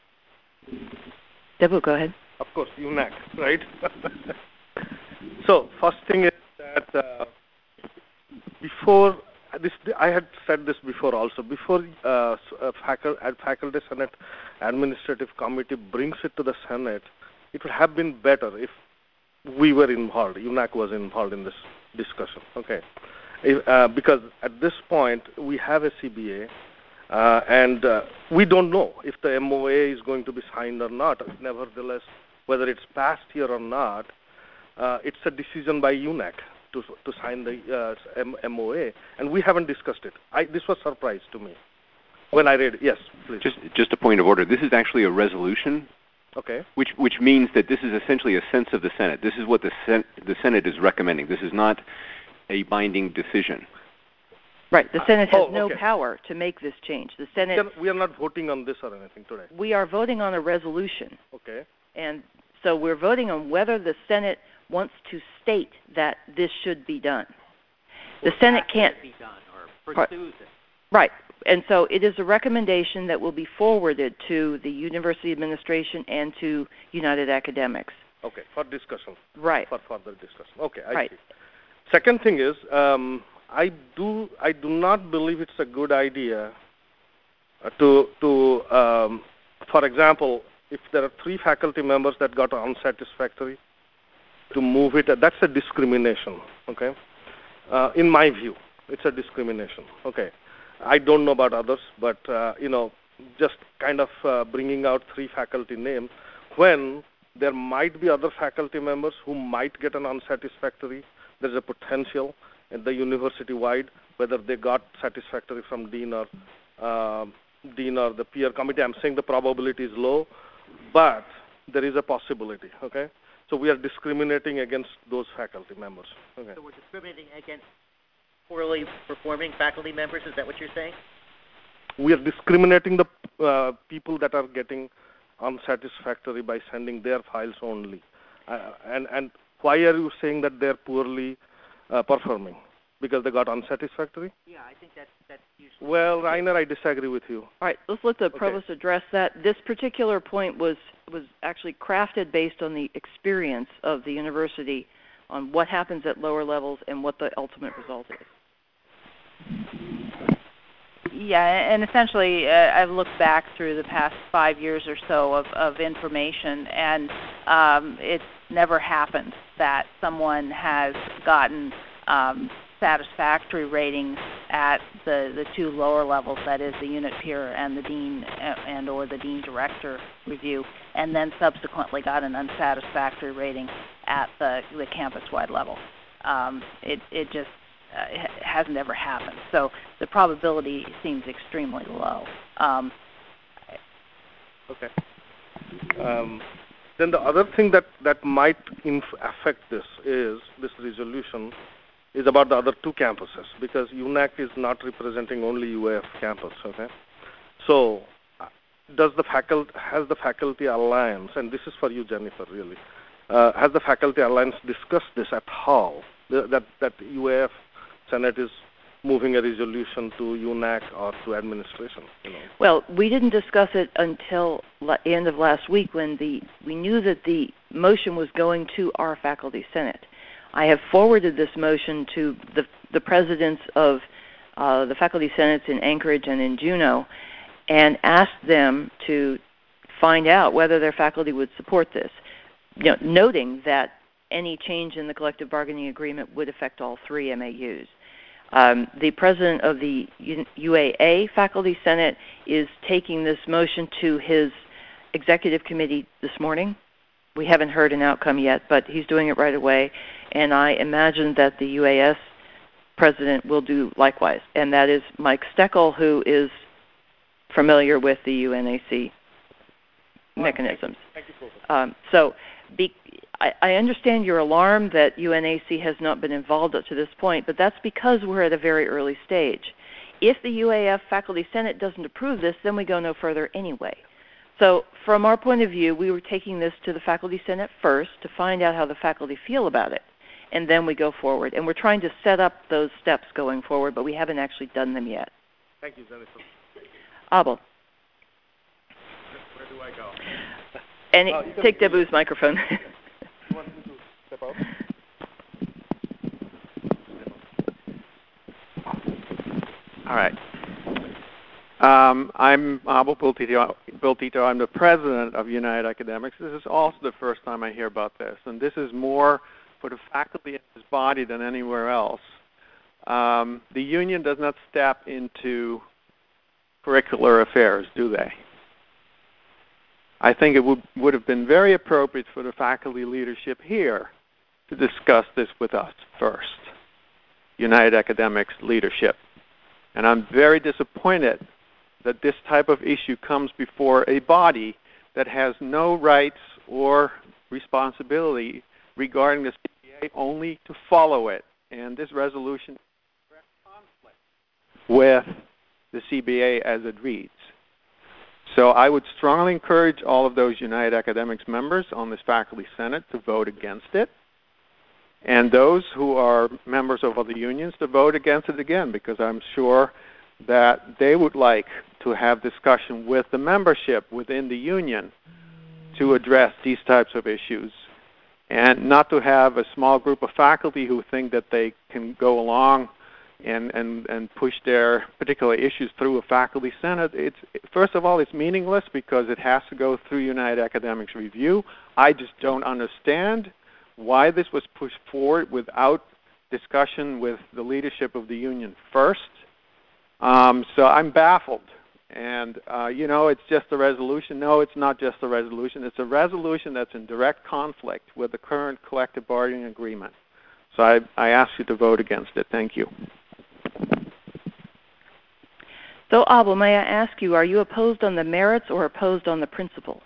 Debu, go ahead. Of course, U N A C, right? So first thing is that uh, before, this, I had said this before also, before uh, faculty, faculty Senate Administrative Committee brings it to the Senate, it would have been better if we were involved, U N A C was involved in this discussion, okay? if, uh, because at this point we have a C B A, uh, and uh, we don't know if the M O A is going to be signed or not. Nevertheless, whether it's passed here or not, uh, it's a decision by U N A C to to sign the uh, M O A, and we haven't discussed it. I, this was a surprise to me when I read it. Yes, please. Just, just a point of order. This is actually a resolution. Okay. Which, which means that this is essentially a sense of the Senate. This is what the Sen- the Senate is recommending. This is not a binding decision. Right. The Senate has oh, no okay. power to make this change. The Senate. We are not voting on this or anything today. We are voting on a resolution. Okay. And so we're voting on whether the Senate wants to state that this should be done. The Or Senate can't be done or pursues it. Right. And so it is a recommendation that will be forwarded to the university administration and to United Academics. Okay, for discussion. Right. For further discussion. Okay, I right. see. Second thing is, um, I do I do not believe it's a good idea uh, to to um, for example, if there are three faculty members that got unsatisfactory, to move it. That's a discrimination. Okay. Uh, in my view, it's a discrimination. Okay. I don't know about others, but, uh, you know, just kind of uh, bringing out three faculty names when there might be other faculty members who might get an unsatisfactory. There's a potential at the university-wide, whether they got satisfactory from dean or uh, dean or the peer committee. I'm saying the probability is low, but there is a possibility, okay? So we are discriminating against those faculty members. Okay. So we're discriminating against poorly performing faculty members, is that what you're saying? We are discriminating the uh, people that are getting unsatisfactory by sending their files only. Uh, and, and why are you saying that they're poorly uh, performing? Because they got unsatisfactory? Yeah, I think that's, that's usually... Well, Rainer, I disagree with you. All right, let's let the okay. provost address that. This particular point was, was actually crafted based on the experience of the university on what happens at lower levels and what the ultimate result is. Yeah, and essentially uh, I've looked back through the past five years or so of, of information, and um, it's never happened that someone has gotten um, satisfactory ratings at the, the two lower levels, that is the unit peer and the dean and or the dean director review, and then subsequently got an unsatisfactory rating at the, the campus-wide level. Um, it, it just uh, it hasn't ever happened. So the probability seems extremely low. Um, okay. Um, then the other thing that, that might inf- affect this is, this resolution, is about the other two campuses, because U N A C is not representing only U A F campus, okay? So does the faculty, has the Faculty Alliance, and this is for you, Jennifer, really, uh, has the Faculty Alliance discussed this at all, the, that, that U A F Senate is moving a resolution to U N A C or to administration? You know? Well, we didn't discuss it until the end of last week when the we knew that the motion was going to our Faculty Senate. I have forwarded this motion to the, the presidents of uh, the Faculty Senates in Anchorage and in Juneau and asked them to find out whether their faculty would support this, you know, noting that any change in the collective bargaining agreement would affect all three M A Us. Um, the president of the U A A Faculty Senate is taking this motion to his executive committee this morning. We haven't heard an outcome yet, but he's doing it right away. And I imagine that the U A S president will do likewise. And that is Mike Steckel, who is familiar with the U N A C mechanisms. Thank you. Thank you, um, so be, I, I understand your alarm that U N A C has not been involved up to this point, but that's because we're at a very early stage. If the U A F Faculty Senate doesn't approve this, then we go no further anyway. So from our point of view, we were taking this to the Faculty Senate first to find out how the faculty feel about it, and then we go forward. And we're trying to set up those steps going forward, but we haven't actually done them yet. Thank you, Jennifer. Abel. Where do I go? And uh, take Debu's microphone. You want me to step out? All right. Um, I'm Abel Bultito. Bultito. I'm the president of United Academics. This is also the first time I hear about this, and this is more for the faculty in this body than anywhere else. Um, the union does not step into curricular affairs, do they? I think it would, would have been very appropriate for the faculty leadership here to discuss this with us first, United Academics leadership. And I'm very disappointed that this type of issue comes before a body that has no rights or responsibility regarding the C B A, only to follow it. And this resolution is in direct conflict with the C B A as it reads. So I would strongly encourage all of those United Academics members on this faculty senate to vote against it, and those who are members of other unions to vote against it again, because I'm sure that they would like to have discussion with the membership within the union to address these types of issues, and not to have a small group of faculty who think that they can go along and, and, and push their particular issues through a faculty senate. It's, first of all, it's meaningless because it has to go through United Academics review. I just don't understand why this was pushed forward without discussion with the leadership of the union first. Um, so I'm baffled. And, uh, you know, it's just a resolution. No, it's not just a resolution. It's a resolution that's in direct conflict with the current collective bargaining agreement. So I, I ask you to vote against it. Thank you. So, Abel, may I ask you, are you opposed on the merits or opposed on the principle?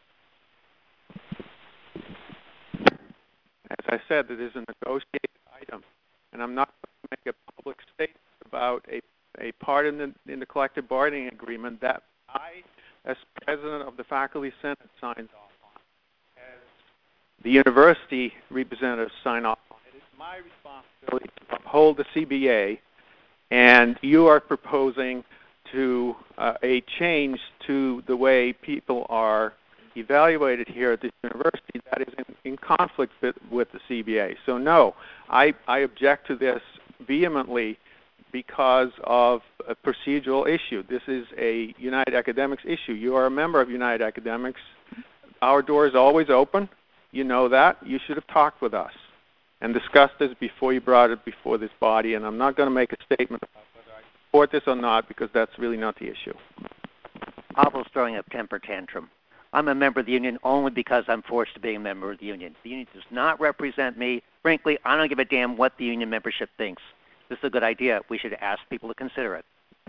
As I said, it is a negotiated item, and I'm not going to make a public statement about a, a part in the, in the collective bargaining agreement that I, as president of the faculty senate, signed off on, as the university representatives sign off on. It is my responsibility to uphold the C B A, and you are proposing to uh, a change to the way people are evaluated here at the university that is in, in conflict with, with the C B A. So no, I, I object to this vehemently because of a procedural issue. This is a United Academics issue. You are a member of United Academics. Our door is always open. You know that. You should have talked with us and discussed this before you brought it before this body, and I'm not going to make a statement about whether I support this or not because that's really not the issue. Abel's throwing a temper tantrum. I'm a member of the union only because I'm forced to be a member of the union. The union does not represent me. Frankly, I don't give a damn what the union membership thinks. This is a good idea. We should ask people to consider it.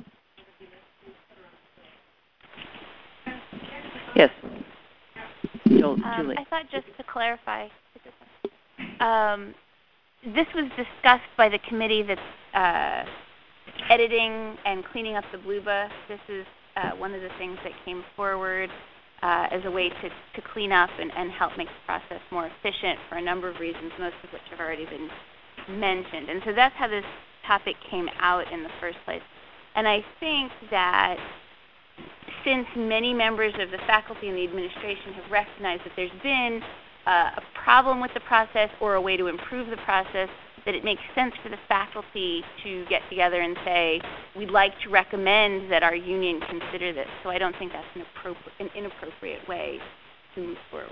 Yes. Um, I thought just to clarify, um, this was discussed by the committee that's uh, editing and cleaning up the BLUBA. This is uh, one of the things that came forward uh, as a way to, to clean up and, and help make the process more efficient for a number of reasons, most of which have already been mentioned. And so that's how this topic came out in the first place. And I think that since many members of the faculty and the administration have recognized that there's been uh, a problem with the process or a way to improve the process, that it makes sense for the faculty to get together and say, we'd like to recommend that our union consider this. So I don't think that's an, appropri- an inappropriate way to move forward.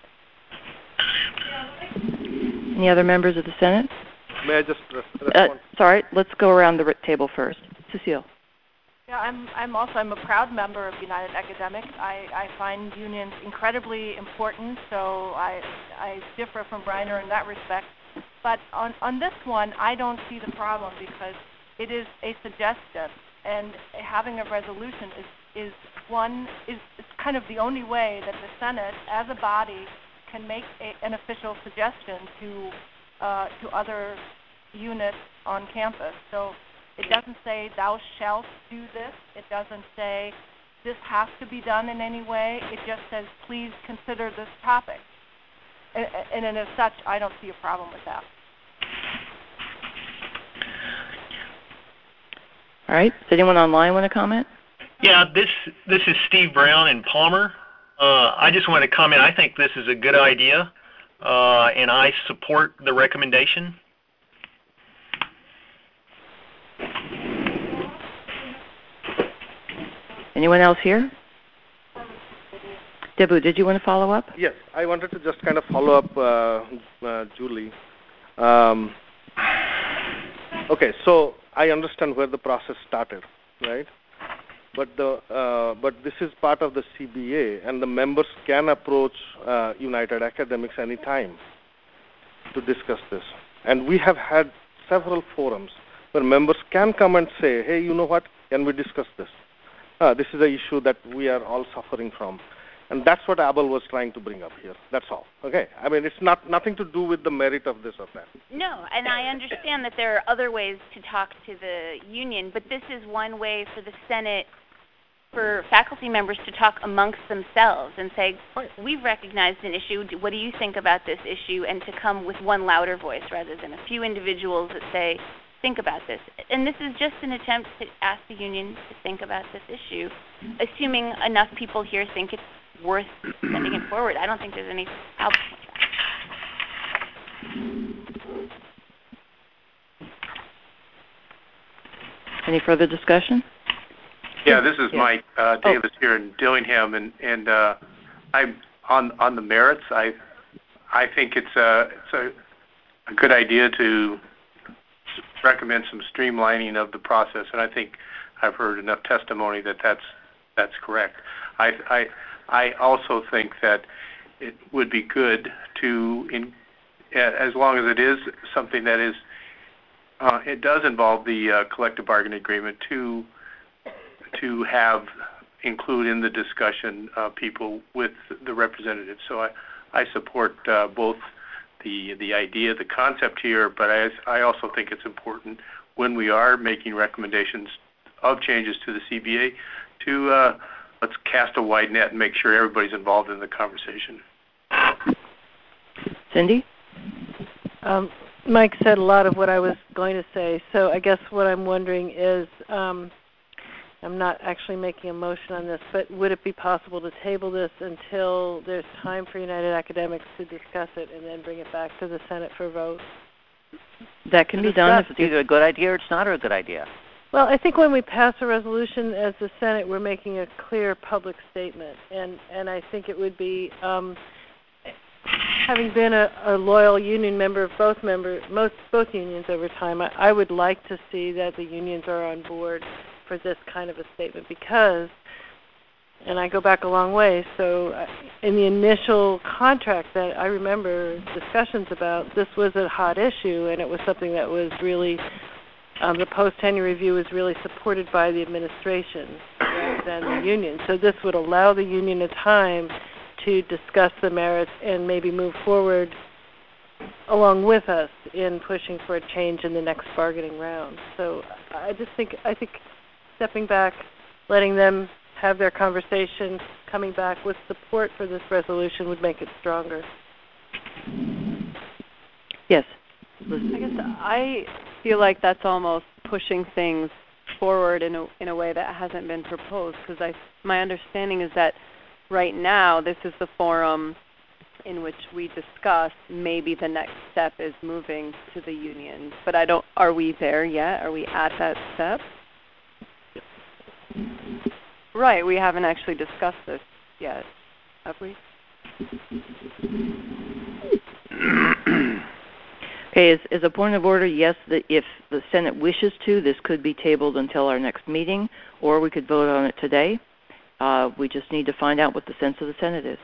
Any other members of the Senate? May I just respond? Uh, sorry, let's go around the table first. Cecile. Yeah, I'm, I'm also I'm a proud member of United Academics. I, I find unions incredibly important, so I, I differ from Reiner in that respect. But on, on this one, I don't see the problem because it is a suggestion, and having a resolution is, is one is, is kind of the only way that the Senate, as a body, can make a, an official suggestion to uh, to other units on campus. So it doesn't say thou shalt do this. It doesn't say this has to be done in any way. It just says please consider this topic. And, and, and as such, I don't see a problem with that. All right. Does anyone online want to comment? Yeah, this this is Steve Brown in Palmer. Uh, I just want to comment. I think this is a good idea, uh, and I support the recommendation. Anyone else here? Debu, did you want to follow up? Yes, I wanted to just kind of follow up, uh, uh, Julie. Um, Okay, so I understand where the process started, right? But the uh, but this is part of the C B A, and the members can approach uh, United Academics anytime to discuss this. And we have had several forums where members can come and say, hey, you know what, can we discuss this? Uh, this is an issue that we are all suffering from. And that's what Abel was trying to bring up here. That's all. Okay? I mean, it's not nothing to do with the merit of this or that. No, and I understand that there are other ways to talk to the union, but this is one way for the Senate, for faculty members to talk amongst themselves and say, we've recognized an issue, what do you think about this issue, and to come with one louder voice rather than a few individuals that say, think about this. And this is just an attempt to ask the union to think about this issue, assuming enough people here think it's worth sending it forward. I don't think there's any problem with that. Any further discussion? Yeah, this is yeah. Mike uh, Davis oh. here in Dillingham, and and uh, I'm on on the merits. I I think it's a it's a, a good idea to recommend some streamlining of the process, and I think I've heard enough testimony that that's that's correct. I I I also think that it would be good to, in as long as it is something that is uh, it does involve the uh, collective bargaining agreement, to to have include in the discussion uh, people with the representatives. So I, I support uh, both the the idea, the concept here, but I, I also think it's important when we are making recommendations of changes to the C B A to uh, let's cast a wide net and make sure everybody's involved in the conversation. Cindy? Um, Mike said a lot of what I was going to say, so I guess what I'm wondering is, um, I'm not actually making a motion on this, but would it be possible to table this until there's time for United Academics to discuss it and then bring it back to the Senate for a vote? That can be done. If it's either a good idea or it's not a good idea. Well, I think when we pass a resolution as the Senate, we're making a clear public statement, and, and I think it would be, um, having been a, a loyal union member of both member, most both unions over time, I, I would like to see that the unions are on board for this kind of a statement, because, and I go back a long way, so in the initial contract that I remember discussions about, this was a hot issue, and it was something that was really, um, the post-tenure review was really supported by the administration rather than the union. So this would allow the union a time to discuss the merits and maybe move forward along with us in pushing for a change in the next bargaining round. So I just think, I think stepping back, letting them have their conversation, coming back with support for this resolution would make it stronger. Yes. I guess I feel like that's almost pushing things forward in a in a way that hasn't been proposed, because I my understanding is that right now this is the forum in which we discuss maybe the next step is moving to the union. But I don't. Are we there yet? Are we at that step? Right, we haven't actually discussed this yet, have we? Okay, as, as a point of order, yes, the, if the Senate wishes to, this could be tabled until our next meeting, or we could vote on it today. Uh, we just need to find out what the sense of the Senate is.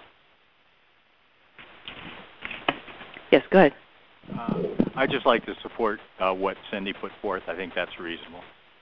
Yes, go ahead. Uh, I'd just like to support uh, what Cindy put forth. I think that's reasonable.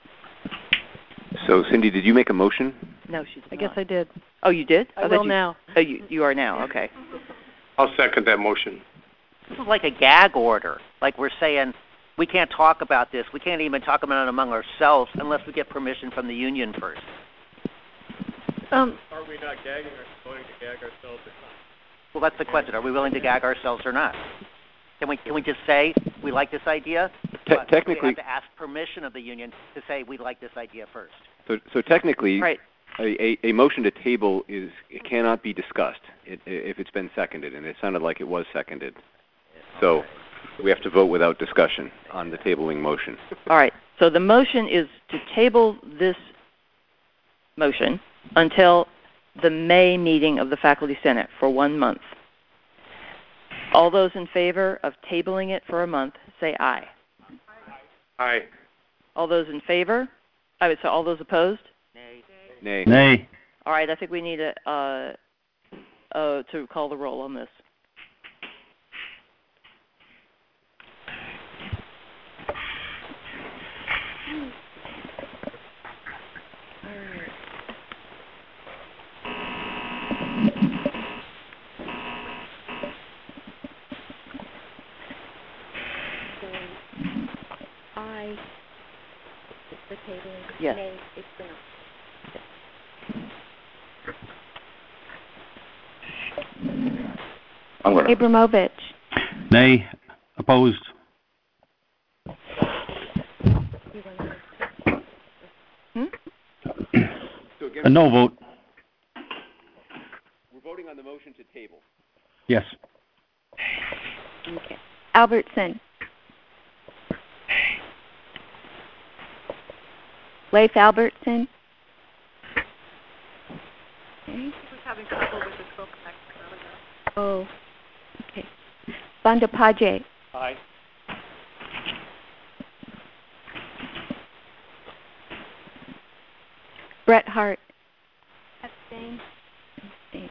So, Cindy, did you make a motion? No, she did I not. guess I did. Oh, you did? I oh, will you, now. Oh, you, you are now. Okay. I'll second that motion. This is like a gag order. Like we're saying, we can't talk about this. We can't even talk about it among ourselves unless we get permission from the union first. Um, are we not gagging or going to gag ourselves or not? Well, that's the question. Are we willing to gag ourselves or not? Can we can we just say we like this idea? Te- but technically, we have to ask permission of the union to say we like this idea first. So, so technically, right. a, a, a motion to table is it cannot be discussed it, if it's been seconded, and it sounded like it was seconded. So we have to vote without discussion on the tabling motion. All right. So the motion is to table this motion until the May meeting of the Faculty Senate for one month. All those in favor of tabling it for a month, say aye. Aye. All those in favor? I would say all those opposed? Nay. Nay. All right, I think we need a, uh, uh, to call the roll on this. I, the table. Yes. Nay, it's been Abramovich. Nay. Opposed. Hmm? A no vote. We're voting on the motion to table. Yes. Okay. Albertson. Leif Albertson. Okay. He was having trouble with his phone connection earlier. Oh, okay. Bandapaje. Aye. Bret Hart. Abstain. Abstain.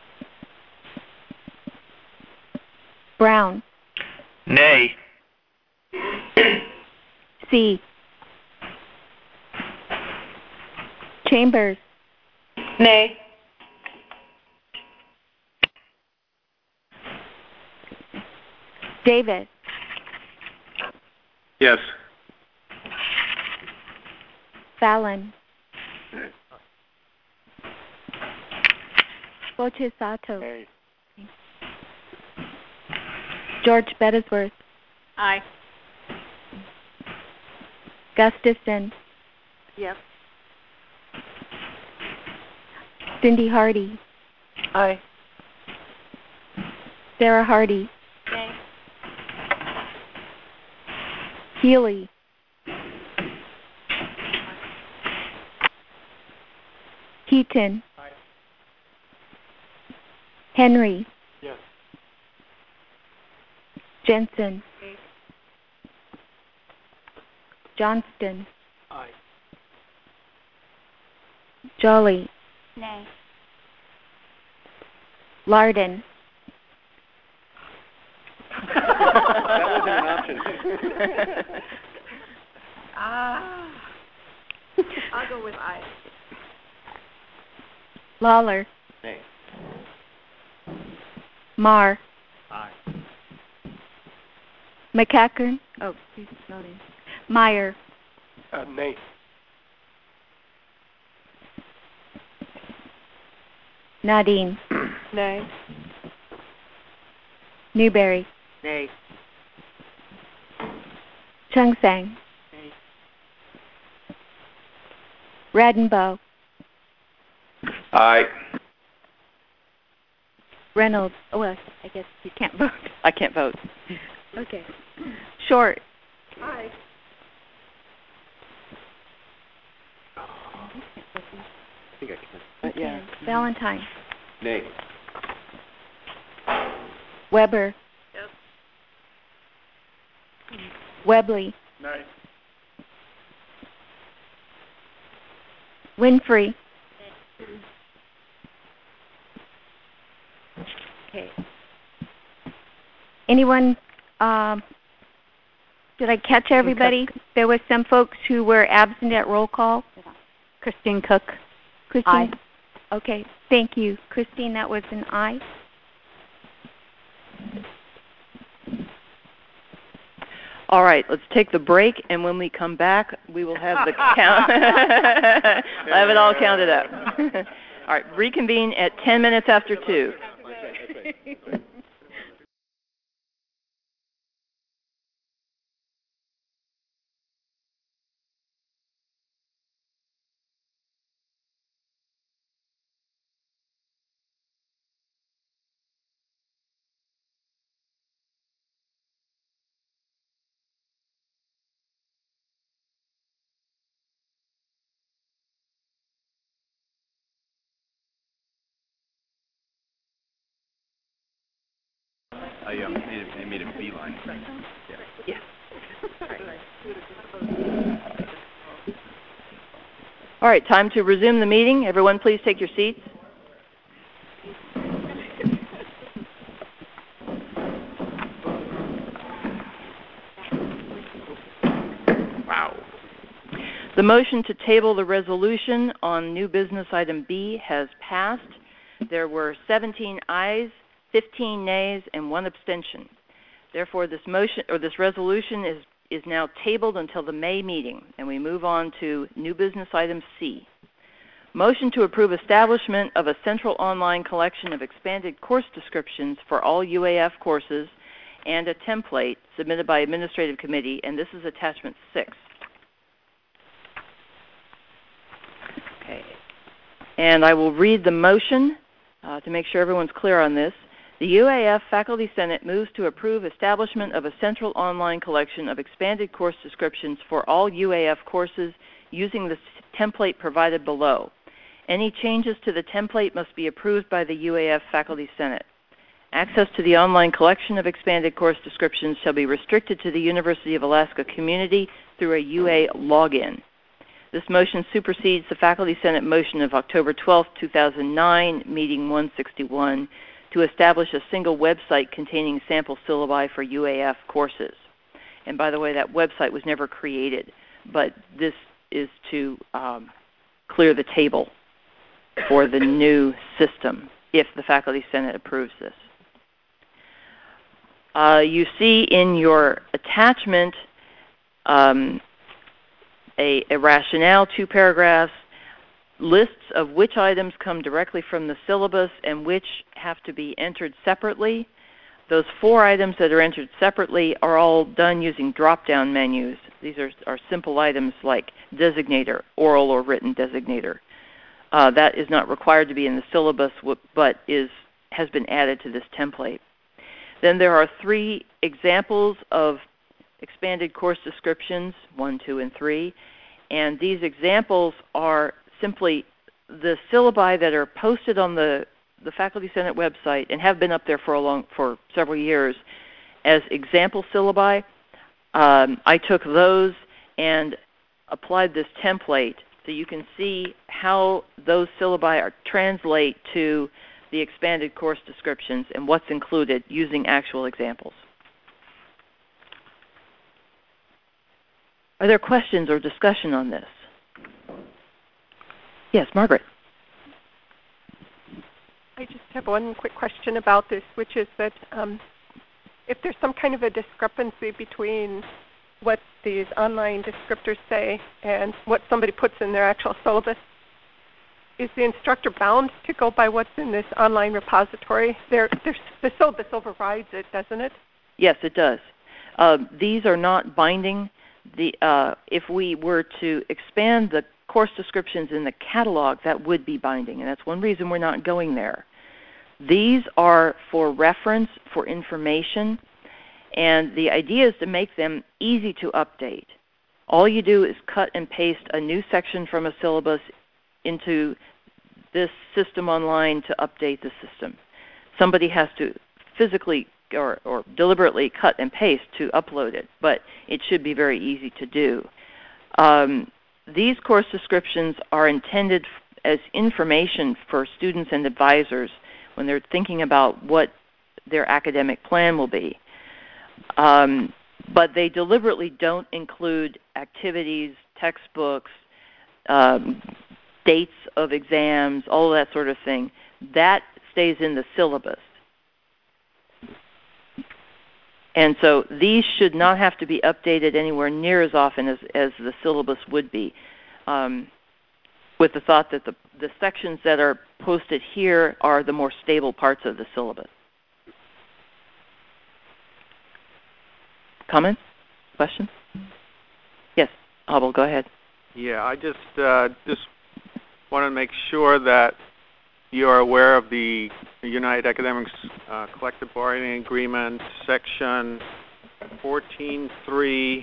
Brown. Nay. C. Chambers. Nay. Davis. Yes. Fallon. Bochesato. Aye. George Bettisworth. Aye. Gustafson. Yes. Cindy Hardy. Aye. Sarah Hardy. Nay. Healy. Heaton. Aye. Henry. Yes. Jensen. Aye. Johnston. Aye. Jolly. Nay. Larden. That wasn't an option. Ah. I'll go with aye. Lawler. Nay. Marr. Aye. McCackern. Oh, he's not in. Meyer. Uh, nay. Nadine. Nay. Newberry. Nay. Chung Sang. Nay. Radenbow. Aye. Reynolds. Oh, well, I guess you can't vote. I can't vote. Okay. Short. Aye. I think I can. But yeah. Valentine. Nay. Weber. Yes. Webley. Nay. Winfrey. Okay. Anyone, um, did I catch everybody? There was some folks who were absent at roll call. Christine Cook. Christine? Aye. Okay, thank you. Christine, that was an aye. All right, let's take the break, and when we come back, we will have the count. I'll have it all counted up. All right, reconvene at ten minutes after two. I um, made a, I made a beeline. Yeah. Yeah. All right, time to resume the meeting. Everyone, please take your seats. Wow. The motion to table the resolution on new business item B has passed. There were seventeen ayes, fifteen nays, and one abstention. Therefore, this motion or this resolution is is now tabled until the May meeting, and we move on to new business item C. Motion to approve establishment of a central online collection of expanded course descriptions for all U A F courses and a template submitted by Administrative Committee, and this is attachment six. Okay. And I will read the motion uh, to make sure everyone's clear on this. The U A F Faculty Senate moves to approve establishment of a central online collection of expanded course descriptions for all U A F courses using the template provided below. Any changes to the template must be approved by the U A F Faculty Senate. Access to the online collection of expanded course descriptions shall be restricted to the University of Alaska community through a U A login. This motion supersedes the Faculty Senate motion of October twelfth, two thousand nine, meeting one sixty-one, to establish a single website containing sample syllabi for U A F courses. And by the way, that website was never created, but this is to um, clear the table for the new system if the Faculty Senate approves this. Uh, you see in your attachment um, a, a rationale, two paragraphs, lists of which items come directly from the syllabus and which have to be entered separately. Those four items that are entered separately are all done using drop-down menus. These are, are simple items like designator, oral or written designator. Uh, that is not required to be in the syllabus, but is, has been added to this template. Then there are three examples of expanded course descriptions, one, two, and three. And these examples are simply the syllabi that are posted on the, the Faculty Senate website and have been up there for a long, for several years as example syllabi. Um, I took those and applied this template so you can see how those syllabi are translate to the expanded course descriptions and what's included using actual examples. Are there questions or discussion on this? Yes, Margaret. I just have one quick question about this, which is that um, if there's some kind of a discrepancy between what these online descriptors say and what somebody puts in their actual syllabus, is the instructor bound to go by what's in this online repository? There, the syllabus overrides it, doesn't it? Yes, it does. Uh, these are not binding. The, uh, if we were to expand the course descriptions in the catalog, that would be binding, and that's one reason we're not going there. These are for reference, for information, and the idea is to make them easy to update. All you do is cut and paste a new section from a syllabus into this system online to update the system. Somebody has to physically or, or deliberately cut and paste to upload it, but it should be very easy to do. Um, these course descriptions are intended as information for students and advisors when they're thinking about what their academic plan will be. Um, but they deliberately don't include activities, textbooks, um, dates of exams, all of that sort of thing. That stays in the syllabus. And so these should not have to be updated anywhere near as often as, as the syllabus would be, um, with the thought that the, the sections that are posted here are the more stable parts of the syllabus. Comments? Questions? Yes, Abel, go ahead. Yeah, I just uh, just want to make sure that you are aware of the United Academics uh, Collective Bargaining Agreement, Section fourteen three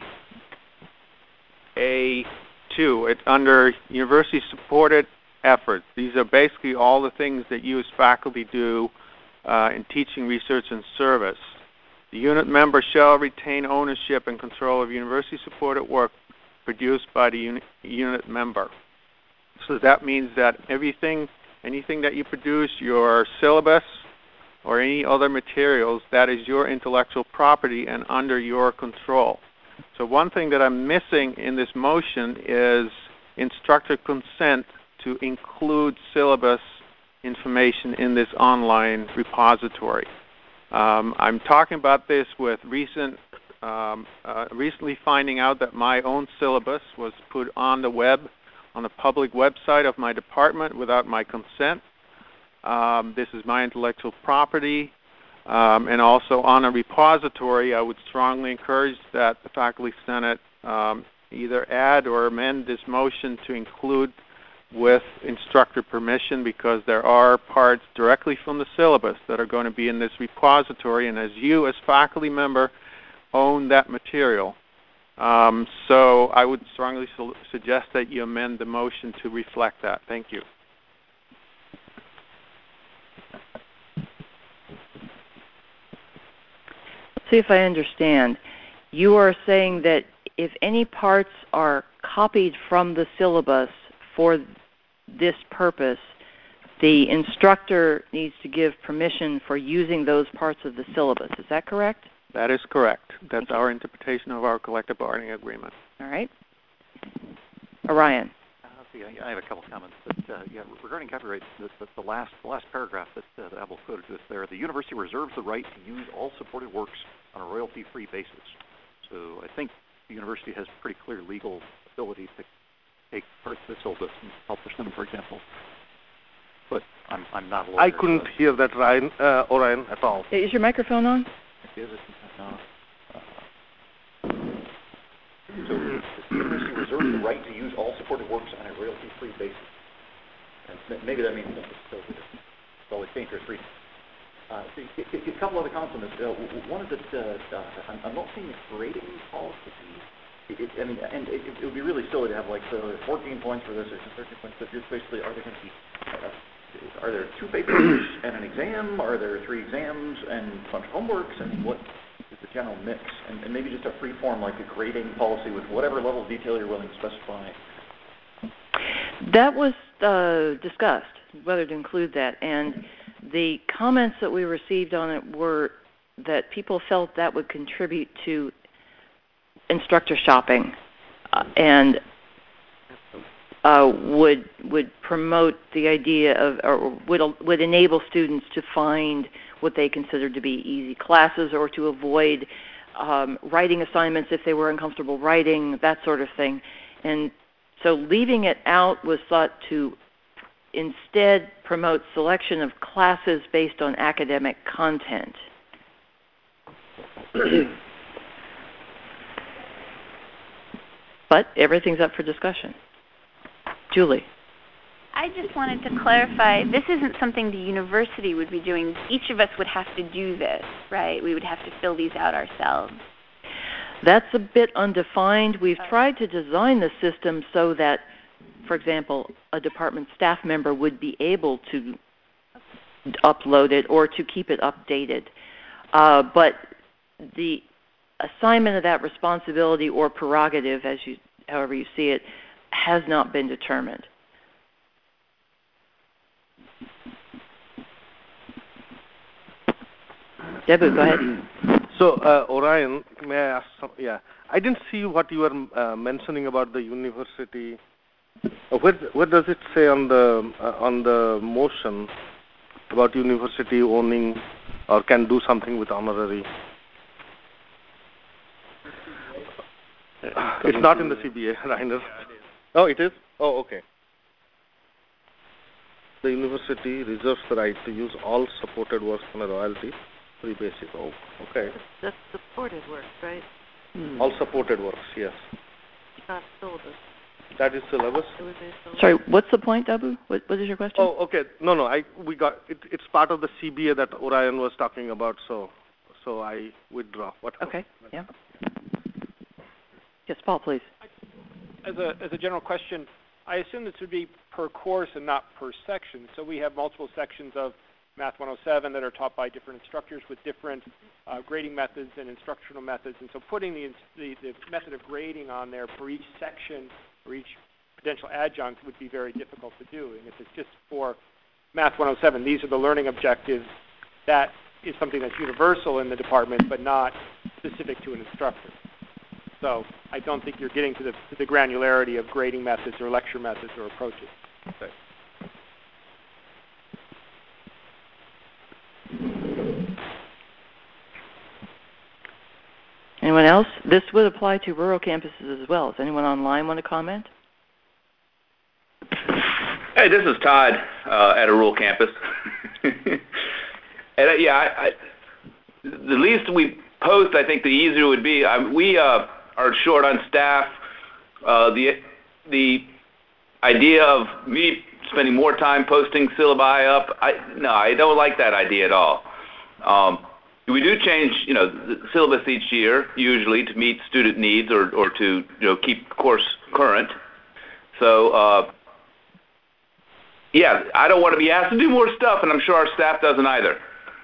A two. It's under university-supported efforts. These are basically all the things that you as faculty do uh, in teaching, research, and service. The unit member shall retain ownership and control of university-supported work produced by the uni- unit member. So that means that everything, anything that you produce, your syllabus or any other materials, that is your intellectual property and under your control. So one thing that I'm missing in this motion is instructor consent to include syllabus information in this online repository. Um, I'm talking about this with recent, um, uh, recently finding out that my own syllabus was put on the web, on the public website of my department without my consent. Um, this is my intellectual property. Um, and also on a repository, I would strongly encourage that the Faculty Senate um, either add or amend this motion to include with instructor permission, because there are parts directly from the syllabus that are going to be in this repository, and as you as faculty member own that material. Um, so I would strongly su- suggest that you amend the motion to reflect that. Thank you. Let's see if I understand. You are saying that if any parts are copied from the syllabus for this purpose, the instructor needs to give permission for using those parts of the syllabus. Is that correct? That is correct. That's our interpretation of our collective bargaining agreement. All right. Orion. Uh, see, I, I have a couple comments. But, uh, yeah, regarding copyright, the, the, the last the last paragraph that, uh, that Abel quoted to us there, the university reserves the right to use all supported works on a royalty-free basis. So I think the university has pretty clear legal ability to take parts of the syllabus and publish them, for example. But I'm, I'm not a lawyer. I couldn't so. hear that, Ryan, uh, Orion, at all. Is your microphone on? Is it? No. Uh, so the university reserves the right to use all supported works on a royalty-free basis. And maybe that means it's always dangerous reading. Uh, so a, a couple other comments on this. Uh, one is that uh, uh, I'm, I'm not seeing a grading policy. It, it, I mean, and it, it would be really silly to have like the fourteen points for this or thirteen points. But just basically, are there going to be, uh, are there two papers and an exam? Are there three exams and a bunch of homeworks? And what is the general mix? And, and maybe just a free form, like a grading policy with whatever level of detail you're willing to specify. That was uh, discussed, whether to include that. And the comments that we received on it were that people felt that would contribute to instructor shopping uh, and uh, would would promote the idea of, or would would enable students to find what they considered to be easy classes, or to avoid um, writing assignments if they were uncomfortable writing, that sort of thing. And so leaving it out was thought to instead promote selection of classes based on academic content. But everything's up for discussion. Julie. I just wanted to clarify, this isn't something the university would be doing. Each of us would have to do this, right? We would have to fill these out ourselves. That's a bit undefined. We've tried to design the system so that, for example, a department staff member would be able to upload it or to keep it updated. Uh, but the assignment of that responsibility or prerogative, as you, however you see it, has not been determined. Debu, go ahead. So, uh, Orion, may I ask some, yeah, I didn't see what you were uh, mentioning about the university. Uh, where, where does it say on the uh, on the motion about university owning or can do something with honorary? Uh, it's not in the C B A, Rainer. Oh, it is? Oh, okay. The university reserves the right to use all supported works on a royalty-free basis. Oh, okay. That's supported works, right? Hmm. All supported works, yes. Not syllabus. That is syllabus. Sorry, what's the point, Abu? What, what is your question? Oh, okay. No, no. I we got it. It's part of the C B A that Orion was talking about. So, so I withdraw. What? Okay. Yeah. Yes, Paul, please. As a as a general question, I assume this would be per course and not per section. So we have multiple sections of Math one oh seven that are taught by different instructors with different uh, grading methods and instructional methods. And so putting the, the, the method of grading on there for each section or each potential adjunct would be very difficult to do. And if it's just for Math one oh seven, these are the learning objectives, that is something that's universal in the department but not specific to an instructor. So I don't think you're getting to the, to the granularity of grading methods or lecture methods or approaches. Okay. Anyone else? This would apply to rural campuses as well. Does anyone online want to comment? Hey, this is Todd uh, at a rural campus. and uh, yeah, I, I, the least we post, I think the easier it would be. I, we uh, are short on staff. Uh, the the idea of me spending more time posting syllabi up, I, no, I don't like that idea at all. Um, we do change, you know, the syllabus each year, usually to meet student needs or, or to, you know, keep the course current. So, uh, yeah, I don't want to be asked to do more stuff, and I'm sure our staff doesn't either.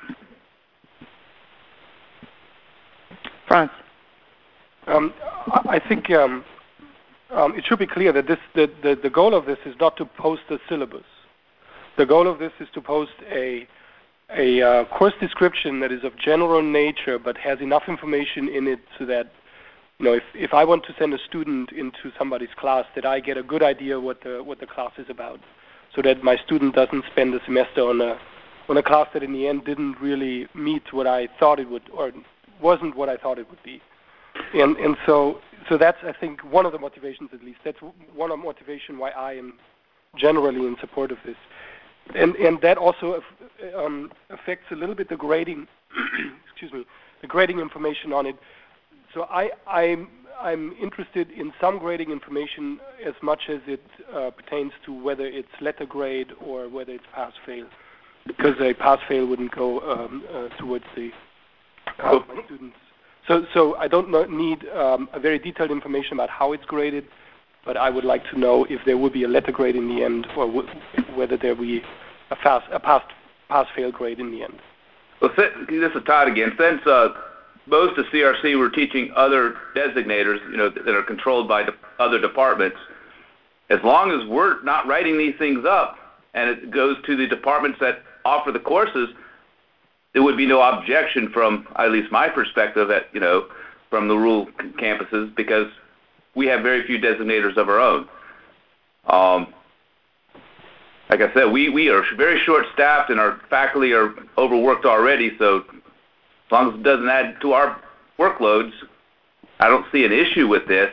Franz. Um, I think um, um, it should be clear that this, the, the, the goal of this is not to post a syllabus. The goal of this is to post a, a uh, course description that is of general nature but has enough information in it so that, you know, if, if I want to send a student into somebody's class, that I get a good idea what the, what the class is about, so that my student doesn't spend the semester on a, on a class that in the end didn't really meet what I thought it would, or wasn't what I thought it would be. And, and so, so that's, I think, one of the motivations at least. That's one of the motivation why I am generally in support of this. And, and that also um, affects a little bit the grading, excuse me, the grading information on it. So I, I'm, I'm interested in some grading information as much as it uh, pertains to whether it's letter grade or whether it's pass-fail, because a pass-fail wouldn't go um, uh, towards the uh, my students. So, so I don't know, need um, a very detailed information about how it's graded, but I would like to know if there will be a letter grade in the end, or w whether there will be a, fast, a pass, pass-fail grade in the end. Well, this is Todd again. Since uh, most of C R C were teaching other designators, you know, that are controlled by de other departments, as long as we're not writing these things up and it goes to the departments that offer the courses, there would be no objection from, at least my perspective, at, you know, from the rural campuses, because we have very few designators of our own. Um, like I said, we, we are very short-staffed and our faculty are overworked already, so as long as it doesn't add to our workloads, I don't see an issue with this.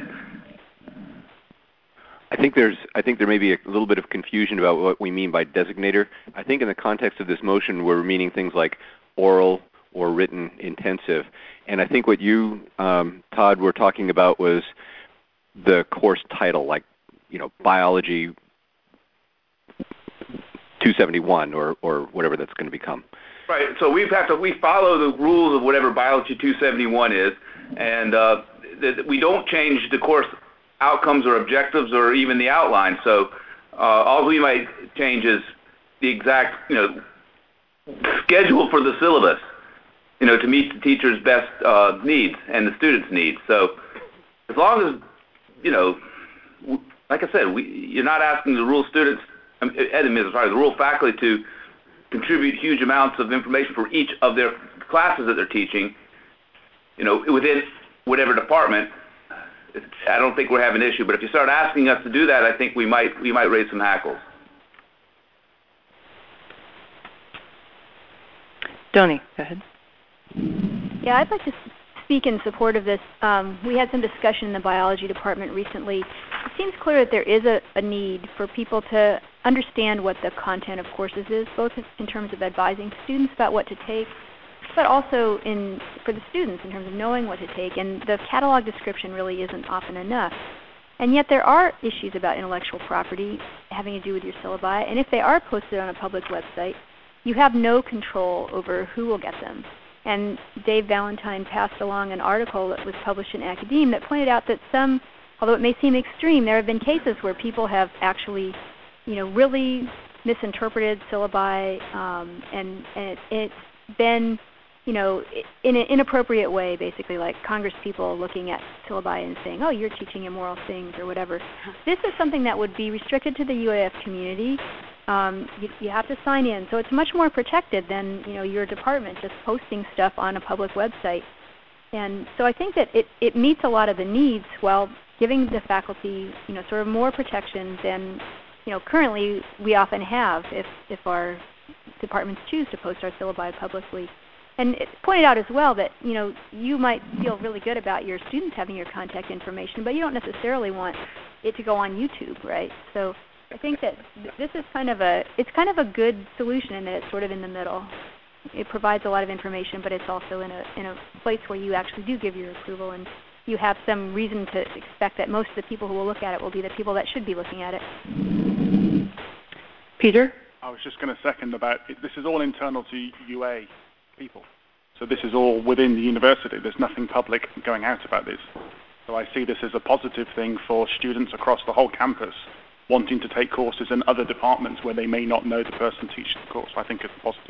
I think there's, I think there may be a little bit of confusion about what we mean by designator. I think in the context of this motion, we're meaning things like oral or written intensive. And I think what you, um, Todd, were talking about was the course title, like, you know, biology two seventy-one or, or whatever that's going to become. Right. So we have to, we follow the rules of whatever biology two seventy-one is, and uh, th we don't change the course outcomes or objectives or even the outline. So uh, all we might change is the exact, you know, schedule for the syllabus, you know, to meet the teacher's best uh, needs and the students' needs. So as long as, you know, like I said, we, you're not asking the rural students, I mean, sorry, the rural faculty to contribute huge amounts of information for each of their classes that they're teaching, you know, within whatever department. I don't think we're having an issue, but if you start asking us to do that, I think we might we might raise some hackles. Doni, go ahead. Yeah, I'd like to speak in support of this. Um, we had some discussion in the biology department recently. It seems clear that there is a, a need for people to understand what the content of courses is, both in terms of advising students about what to take, but also in for the students in terms of knowing what to take. And the catalog description really isn't often enough. And yet there are issues about intellectual property having to do with your syllabi, and if they are posted on a public website, you have no control over who will get them. And Dave Valentine passed along an article that was published in Academe that pointed out that some, although it may seem extreme, there have been cases where people have actually, you know, really misinterpreted syllabi, um, and, and it, it's been, you know, in an inappropriate way, basically, like Congress people looking at syllabi and saying, oh, you're teaching immoral things or whatever. This is something that would be restricted to the U A F community. Um, you, you have to sign in. So it's much more protected than, you know, your department just posting stuff on a public website. And so I think that it, it meets a lot of the needs while giving the faculty, you know, sort of more protection than, you know, currently we often have if, if our departments choose to post our syllabi publicly. And it pointed out as well that, you know, you might feel really good about your students having your contact information, but you don't necessarily want it to go on YouTube, right? So I think that th- this is kind of a, it's kind of a good solution in that it's sort of in the middle. It provides a lot of information, but it's also in a in a place where you actually do give your approval, and you have some reason to expect that most of the people who will look at it will be the people that should be looking at it. Peter? I was just going to second about it. This is all internal to U A people. So this is all within the university. There's nothing public going out about this. So I see this as a positive thing for students across the whole campus wanting to take courses in other departments where they may not know the person teaching the course. I think it's positive.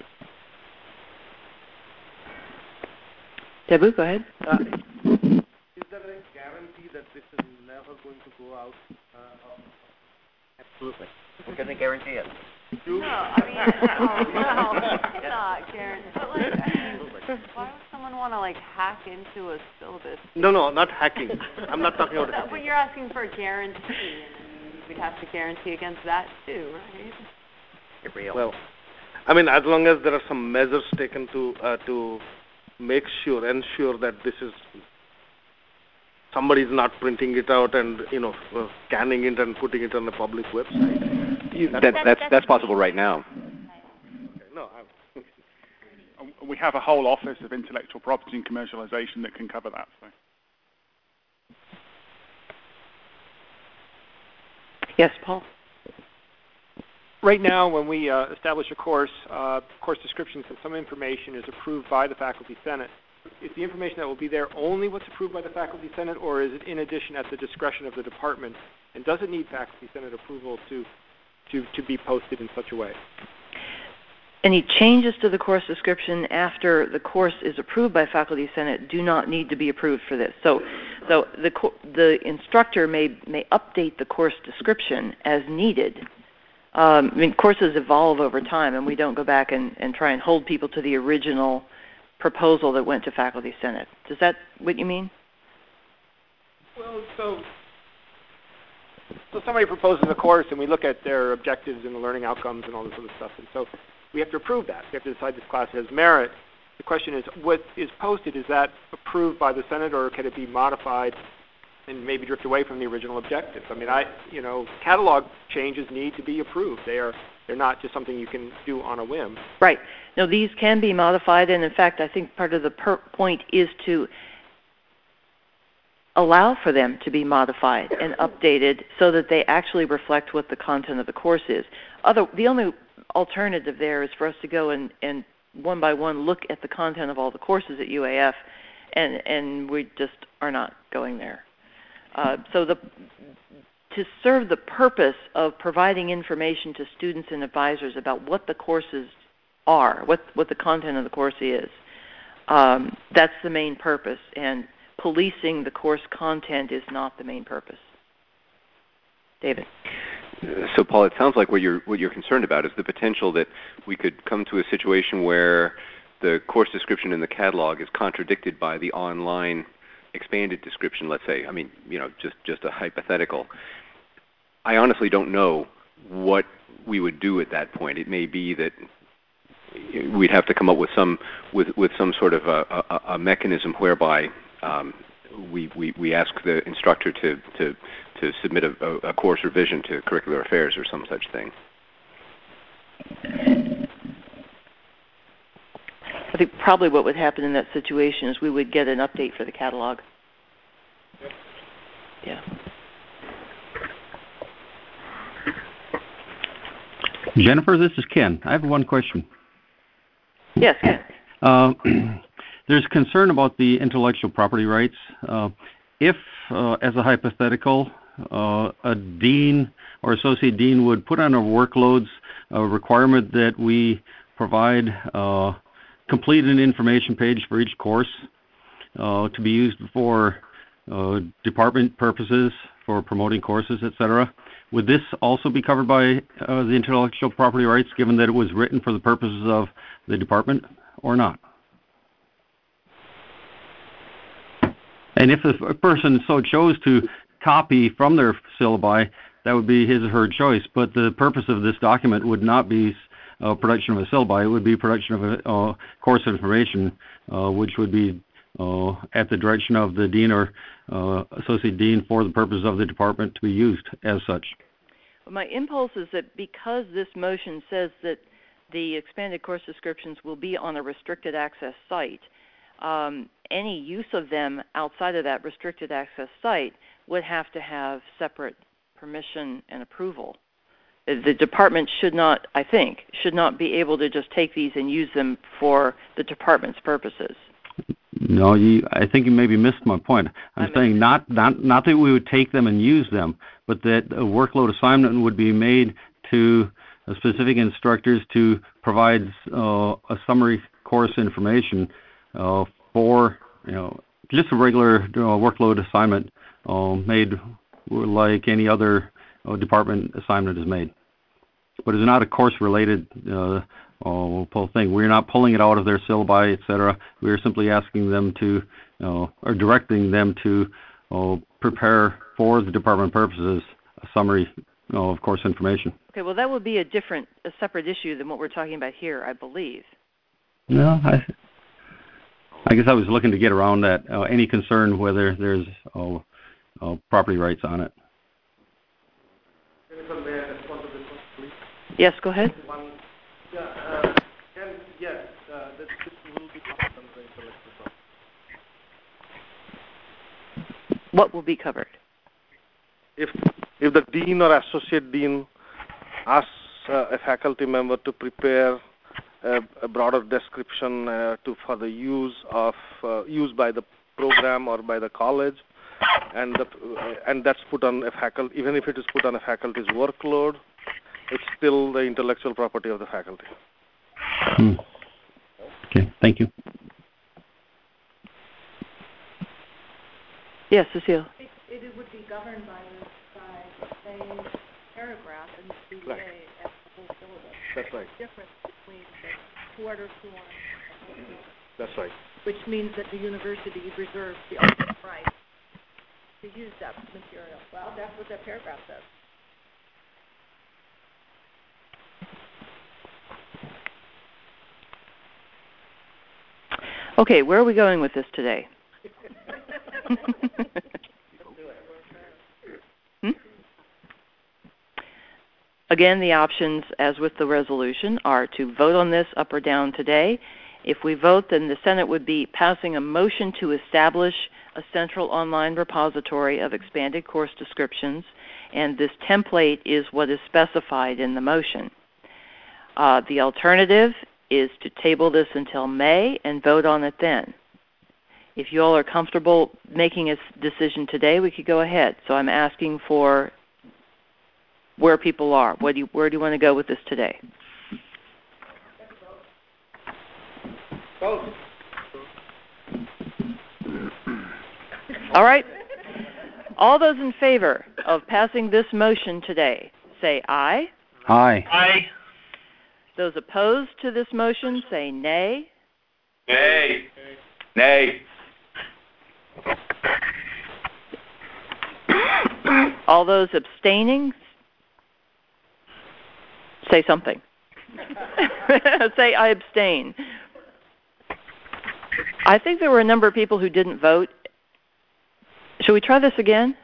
Debu, go ahead. Uh, is there a guarantee that this is never going to go out? Uh, Absolutely. What can they guarantee it? No, I mean, oh, no, it's not guaranteed. But like, why would someone want to like hack into a syllabus? No, no, not hacking. I'm not talking about hacking. But you're asking for a guarantee, and we'd have to guarantee against that too, right? Get real. Well, I mean, as long as there are some measures taken to uh, to make sure, ensure that this is somebody's not printing it out and, you know, uh, scanning it and putting it on a public website. You, that, that's that's possible right now. Okay, no, I'm we have a whole office of intellectual property and commercialization that can cover that. So. Yes, Paul. Right now, when we uh, establish a course, uh, course descriptions and some information is approved by the Faculty Senate. Is the information that will be there only what's approved by the Faculty Senate, or is it in addition at the discretion of the department? And does it need Faculty Senate approval to, to, to be posted in such a way? Any changes to the course description after the course is approved by Faculty Senate do not need to be approved for this. So, so the co- the instructor may may update the course description as needed. Um, I mean, courses evolve over time, and we don't go back and, and try and hold people to the original proposal that went to Faculty Senate. Is that what you mean? Well, so so somebody proposes a course, and we look at their objectives and the learning outcomes and all this other stuff, and so we have to approve that. We have to decide this class has merit. The question is, what is posted, is that approved by the Senate, or can it be modified and maybe drift away from the original objectives? I mean, I, you know, catalog changes need to be approved. They are, they're not just something you can do on a whim. Right. No, these can be modified, and in fact, I think part of the per- point is to allow for them to be modified and updated so that they actually reflect what the content of the course is. Other, the only alternative there is for us to go and, and one by one look at the content of all the courses at U A F, and, and we just are not going there. Uh, so the, to serve the purpose of providing information to students and advisors about what the courses are, what, what the content of the course is, um, that's the main purpose, and policing the course content is not the main purpose. David. So, Paul, it sounds like what you're what you're concerned about is the potential that we could come to a situation where the course description in the catalog is contradicted by the online expanded description, let's say. I mean, you know, just, just a hypothetical. I honestly don't know what we would do at that point. It may be that we'd have to come up with some with, with some sort of a, a, a mechanism whereby um, we, we, we ask the instructor to, to, to submit a, a course revision to Curricular Affairs or some such thing. I think probably what would happen in that situation is we would get an update for the catalog. Yeah. Jennifer, this is Ken. I have one question. Yes, Ken. Uh, there's concern about the intellectual property rights. Uh, if, uh, as a hypothetical, uh, a dean or associate dean would put on our workloads a requirement that we provide uh, complete an information page for each course uh, to be used for uh, department purposes, for promoting courses, et cetera. Would this also be covered by uh, the intellectual property rights, given that it was written for the purposes of the department, or not? And if the person so chose to copy from their syllabi, that would be his or her choice. But the purpose of this document would not be uh, production of a syllabi. It would be production of a uh, course information, uh, which would be uh, at the direction of the dean or uh, associate dean for the purpose of the department to be used as such. Well, my impulse is that because this motion says that the expanded course descriptions will be on a restricted access site, um, any use of them outside of that restricted access site would have to have separate permission and approval. The department should not, I think, should not be able to just take these and use them for the department's purposes. No, you, I think you maybe missed my point. I'm saying not, not, not that we would take them and use them, but that a workload assignment would be made to uh, specific instructors to provide uh, a summary course information uh, for, you know, just a regular uh, workload assignment uh, made like any other uh, department assignment is made. But it's not a course-related uh, uh, pull thing. We're not pulling it out of their syllabi, et cetera. We're simply asking them to, uh, or directing them to uh, prepare for the department purposes a summary uh, of course information. Okay, well that would be a different, a separate issue than what we're talking about here, I believe. No, I, I guess I was looking to get around that. Uh, any concern whether there's uh, uh, property rights on it. Yes, go ahead. One, yeah, uh, and yes, uh, this, this will be covered under the intellectual property. What will be covered? If if the dean or associate dean asks uh, a faculty member to prepare a, a broader description uh, to for the use of uh, use by the program or by the college, and the, uh, and that's put on a faculty, even if it is put on a faculty's workload, it's still the intellectual property of the faculty. Hmm. Okay, thank you. Yes, Cecile. It, it would be governed by the, by the same paragraph in the C D A Right. as the whole syllabus. That's right. The difference between the quarter form and the That's right. which means that the university reserves the ultimate right to use that material. Well, that's what that paragraph says. Okay, where are we going with this today? hmm? Again, the options, as with the resolution, are to vote on this up or down today. If we vote, then the Senate would be passing a motion to establish a central online repository of expanded course descriptions, and this template is what is specified in the motion. Uh, the alternative is to table this until May and vote on it then. If you all are comfortable making a decision today, we could go ahead. So I'm asking for where people are. What do you, where do you want to go with this today? Vote. All right. All those in favor of passing this motion today, say aye. Aye. Aye. Those opposed to this motion, say nay. Nay. Nay. All those abstaining, say something. Say, I abstain. I think there were a number of people who didn't vote. Should we try this again?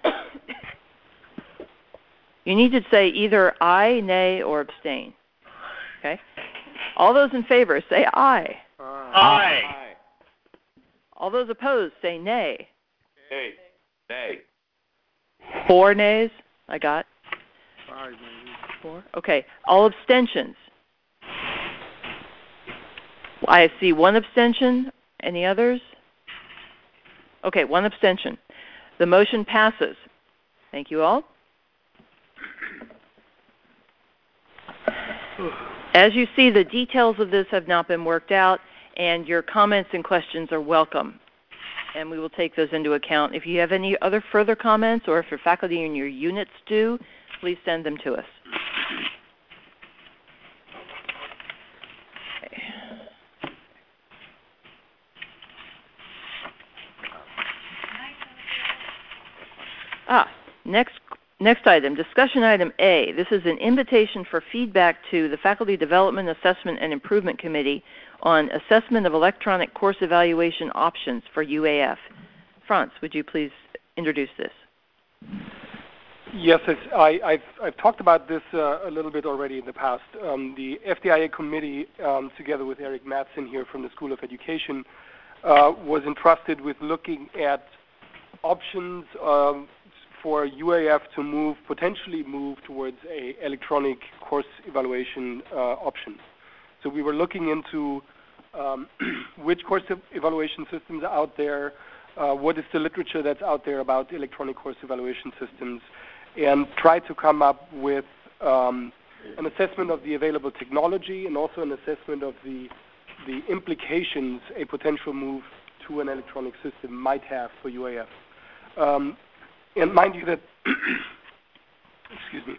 You need to say either aye, nay, or abstain. Okay? All those in favor, say aye. Aye. Aye. All those opposed, say nay. Nay. Nay. Four nays, I got. Four. Okay. All abstentions. I see one abstention. Any others? Okay, one abstention. The motion passes. Thank you all. As you see, the details of this have not been worked out, and your comments and questions are welcome, and we will take those into account. If you have any other further comments, or if your faculty and your units do, please send them to us. Okay. Ah, next Next item, discussion item A. This is an invitation for feedback to the Faculty Development, Assessment, and Improvement Committee on assessment of electronic course evaluation options for U A F. Franz, would you please introduce this? Yes, it's, I, I've, I've talked about this uh, a little bit already in the past. Um, the F D I A committee, um, together with Eric Mattson here from the School of Education, uh, was entrusted with looking at options um, for U A F to move, potentially move towards a electronic course evaluation uh, option. So we were looking into um, which course evaluation systems are out there, uh, what is the literature that's out there about electronic course evaluation systems, and try to come up with um, an assessment of the available technology and also an assessment of the, the implications a potential move to an electronic system might have for U A F. Um, And mind you that, excuse me.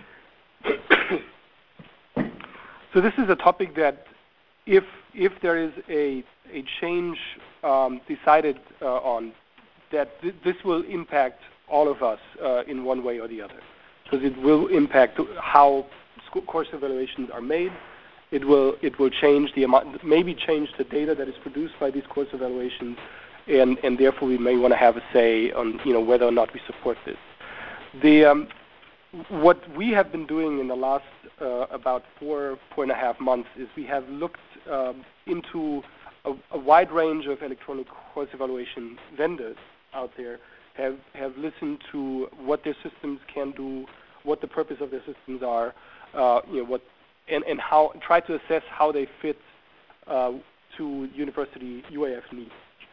So this is a topic that if, if there is a, a change um, decided uh, on, that th this will impact all of us uh, in one way or the other. Because it will impact how course evaluations are made. It will, it will change the amount, maybe change the data that is produced by these course evaluations. And, and therefore we may want to have a say on, you know, whether or not we support this. The, um, what we have been doing in the last uh, about four, four and a half months is we have looked um, into a, a wide range of electronic course evaluation vendors out there, have, have listened to what their systems can do, what the purpose of their systems are, uh, you know, what, and, and how, try to assess how they fit uh, to university U A F needs.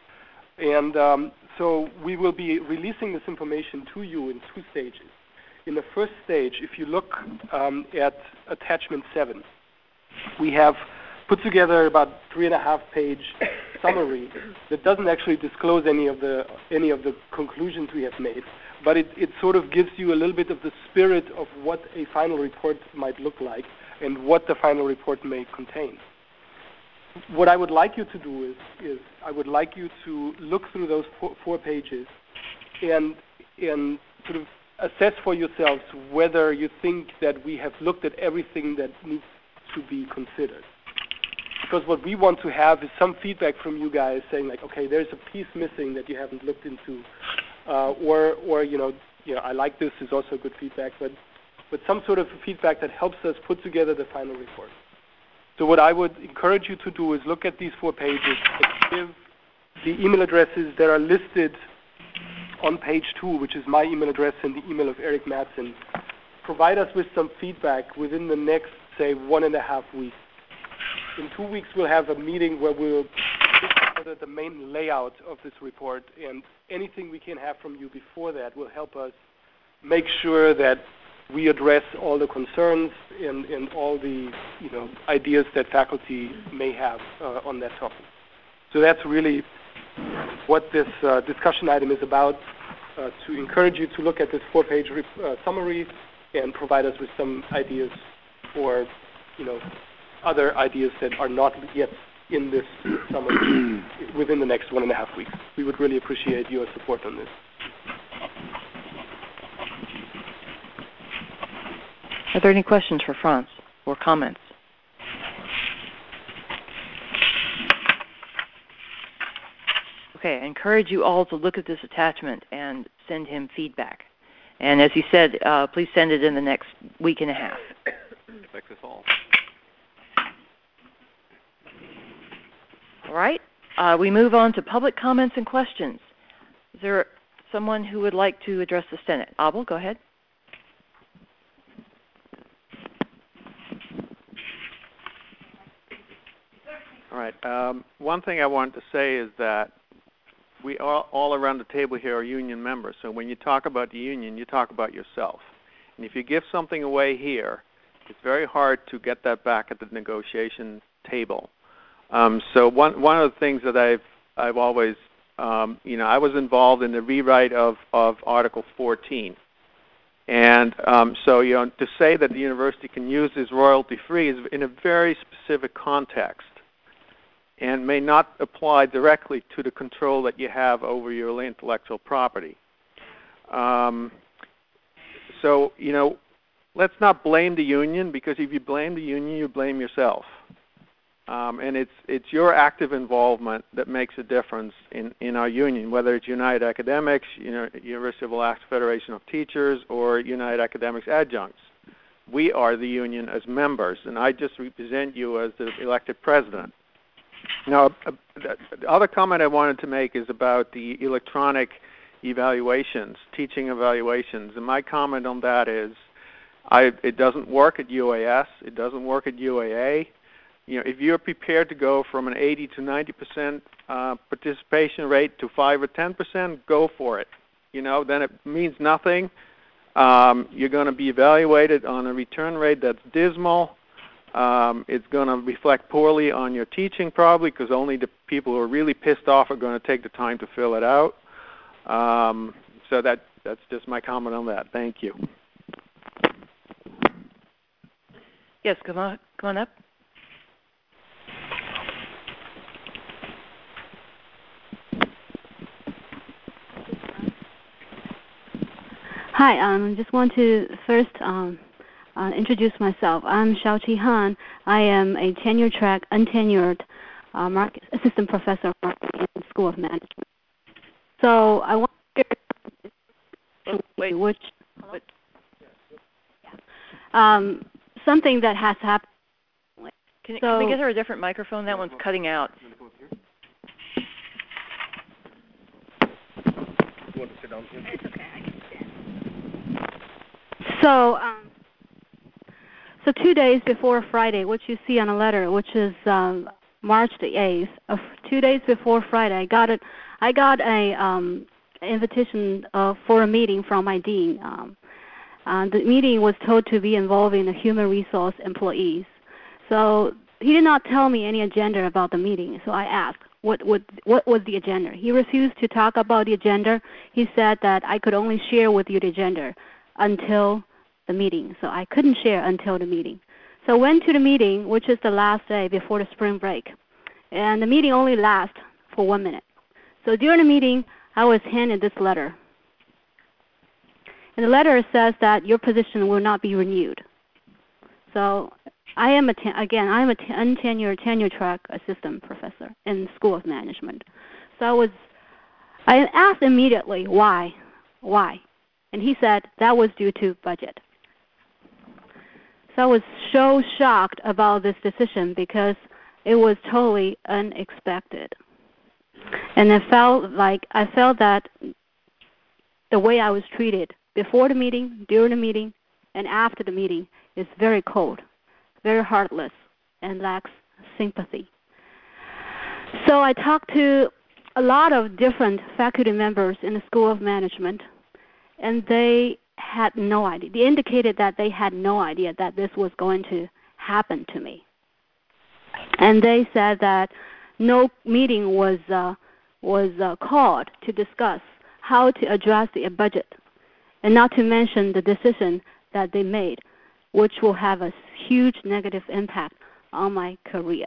And um, so we will be releasing this information to you in two stages. In the first stage, if you look um, at attachment seven, we have put together about three and a half page summary that doesn't actually disclose any of the any of the conclusions we have made, but it, it sort of gives you a little bit of the spirit of what a final report might look like and what the final report may contain. What I would like you to do is, is I would like you to look through those four, four pages and, and sort of assess for yourselves whether you think that we have looked at everything that needs to be considered. Because what we want to have is some feedback from you guys saying like, okay, there's a piece missing that you haven't looked into, uh, or, or you know, you know, I like this is also good feedback, but, but some sort of feedback that helps us put together the final report. So what I would encourage you to do is look at these four pages and give the email addresses that are listed on page two, which is my email address and the email of Eric Mattson. Provide us with some feedback within the next, say, one and a half weeks. In two weeks, we'll have a meeting where we'll put together the main layout of this report, and anything we can have from you before that will help us make sure that we address all the concerns and, and all the you know ideas that faculty may have uh, on that topic. So that's really what this uh, discussion item is about, uh, to encourage you to look at this four-page uh, summary and provide us with some ideas for you know other ideas that are not yet in this summary within the next one and a half weeks. We would really appreciate your support on this. Are there any questions for Franz or comments? Okay, I encourage you all to look at this attachment and send him feedback. And as he said, uh, please send it in the next week and a half. Affects us all. All right, uh, we move on to public comments and questions. Is there someone who would like to address the Senate? Abel, go ahead. All right. Um, one thing I wanted to say is that we all, all around the table here are union members. So when you talk about the union, you talk about yourself. And if you give something away here, it's very hard to get that back at the negotiation table. Um, so one one of the things that I've I've always um, you know I was involved in the rewrite of of Article fourteen, and um, so you know to say that the university can use this royalty free is in a very specific context, and may not apply directly to the control that you have over your intellectual property. Um, so you know. Let's not blame the union, because if you blame the union, you blame yourself. Um, and it's it's your active involvement that makes a difference in, in our union, whether it's United Academics, you know, University of Alaska Federation of Teachers, or United Academics Adjuncts. We are the union as members, and I just represent you as the elected president. Now, uh, the other comment I wanted to make is about the electronic evaluations, teaching evaluations, and my comment on that is, I, it doesn't work at U A S. It doesn't work at U A A. You know, if you're prepared to go from an eighty to ninety percent uh, participation rate to five or ten percent, go for it. You know, then it means nothing. Um, you're going to be evaluated on a return rate that's dismal. Um, it's going to reflect poorly on your teaching, probably, because only the people who are really pissed off are going to take the time to fill it out. Um, so that that's just my comment on that. Thank you. Yes, come on, come on up. Hi, I um, just want to first um, uh, introduce myself. I'm Xiaoqi Han. I am a tenure-track, untenured uh, market, assistant professor of marketing in the School of Management. So I want to oh, wait, which, what, um, something that has happened. Can, so, can we get her a different microphone? That one's cutting out. You want to sit down here? It's okay. I can stand. So, um, so two days before Friday, which you see on a letter, which is um, March the eighth, uh, two days before Friday, I got it. I got a um, invitation uh, for a meeting from my dean. Um, Uh, the meeting was told to be involving the human resource employees. So he did not tell me any agenda about the meeting. So I asked, what, what, what was the agenda? He refused to talk about the agenda. He said that I could only share with you the agenda until the meeting. So I couldn't share until the meeting. So I went to the meeting, which is the last day before the spring break. And the meeting only lasted for one minute. So during the meeting, I was handed this letter. And the letter says that your position will not be renewed. So I am, a ten, again, I am a untenured, tenure-track assistant professor in the School of Management. So I was, I asked immediately why, why? And he said that was due to budget. So I was so shocked about this decision because it was totally unexpected. And I felt like, I felt that the way I was treated before the meeting, during the meeting, and after the meeting is very cold, very heartless, and lacks sympathy. So I talked to a lot of different faculty members in the School of Management, and they had no idea. They indicated that they had no idea that this was going to happen to me. And they said that no meeting was, uh, was uh, called to discuss how to address the budget, and not to mention the decision that they made, which will have a huge negative impact on my career.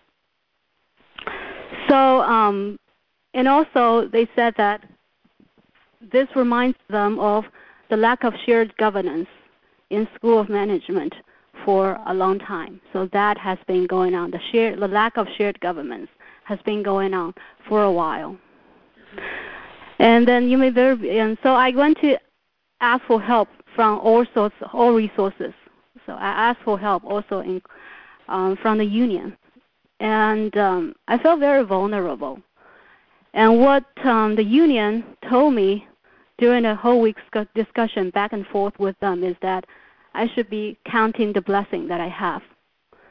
So, um, and also they said that this reminds them of the lack of shared governance in School of Management for a long time. So that has been going on. The, share, the lack of shared governance has been going on for a while. And then you may very, and so I went to ask for help from all sorts, all resources. So I asked for help also in, um, from the union, and um, I felt very vulnerable. And what um, the union told me during a whole week's discussion back and forth with them is that I should be counting the blessing that I have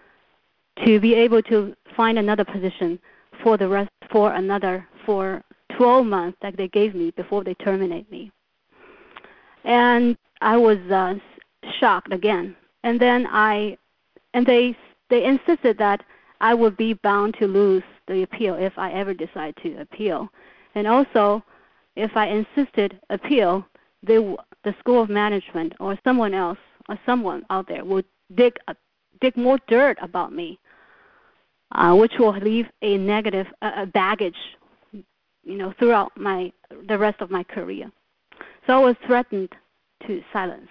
to be able to find another position for the rest for another for twelve months that they gave me before they terminate me. And I was uh, shocked again. And then I, and they they insisted that I would be bound to lose the appeal if I ever decide to appeal. And also, if I insisted appeal, they, the School of Management or someone else or someone out there would dig a, dig more dirt about me, uh, which will leave a negative uh, baggage, you know, throughout my the rest of my career. So I was threatened to silence.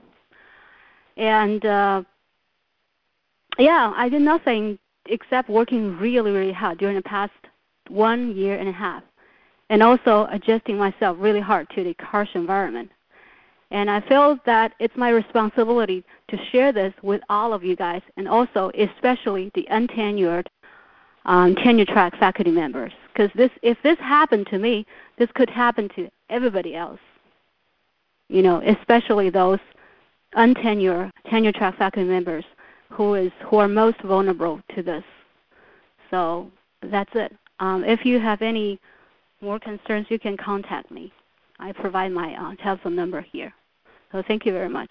And uh, yeah, I did nothing except working really, really hard during the past one year and a half, and also adjusting myself really hard to the harsh environment. And I feel that it's my responsibility to share this with all of you guys, and also especially the untenured um, tenure track faculty members, because this, if this happened to me, this could happen to everybody else. You know, especially those untenured tenure track faculty members who is who are most vulnerable to this. So that's it. Um, if you have any more concerns, you can contact me. I provide my uh, telephone number here. So thank you very much.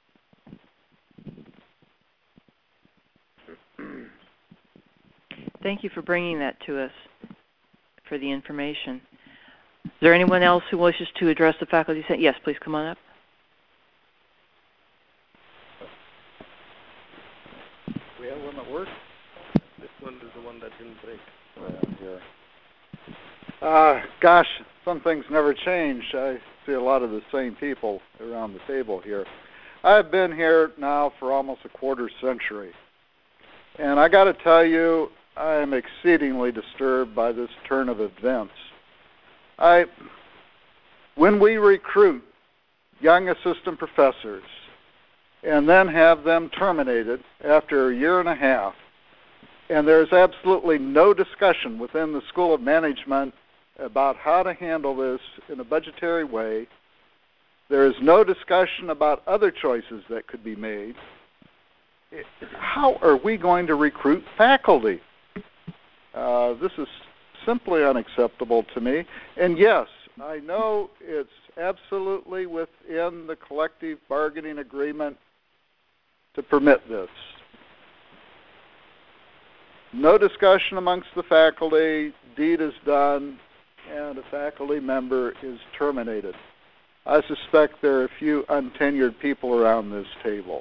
Thank you for bringing that to us, for the information. Is there anyone else who wishes to address the faculty? Yes, please come on up. We have one that works. This one is the one that didn't break. Right here. Uh, gosh, some things never change. I see a lot of the same people around the table here. I've been here now for almost a quarter century. And I got to tell you, I am exceedingly disturbed by this turn of events. I, when we recruit young assistant professors and then have them terminated after a year and a half, and there's absolutely no discussion within the School of Management about how to handle this in a budgetary way, there is no discussion about other choices that could be made, how are we going to recruit faculty? Uh, this is simply unacceptable to me. And yes, I know it's absolutely within the collective bargaining agreement to permit this. No discussion amongst the faculty, deed is done, and a faculty member is terminated. I suspect there are a few untenured people around this table.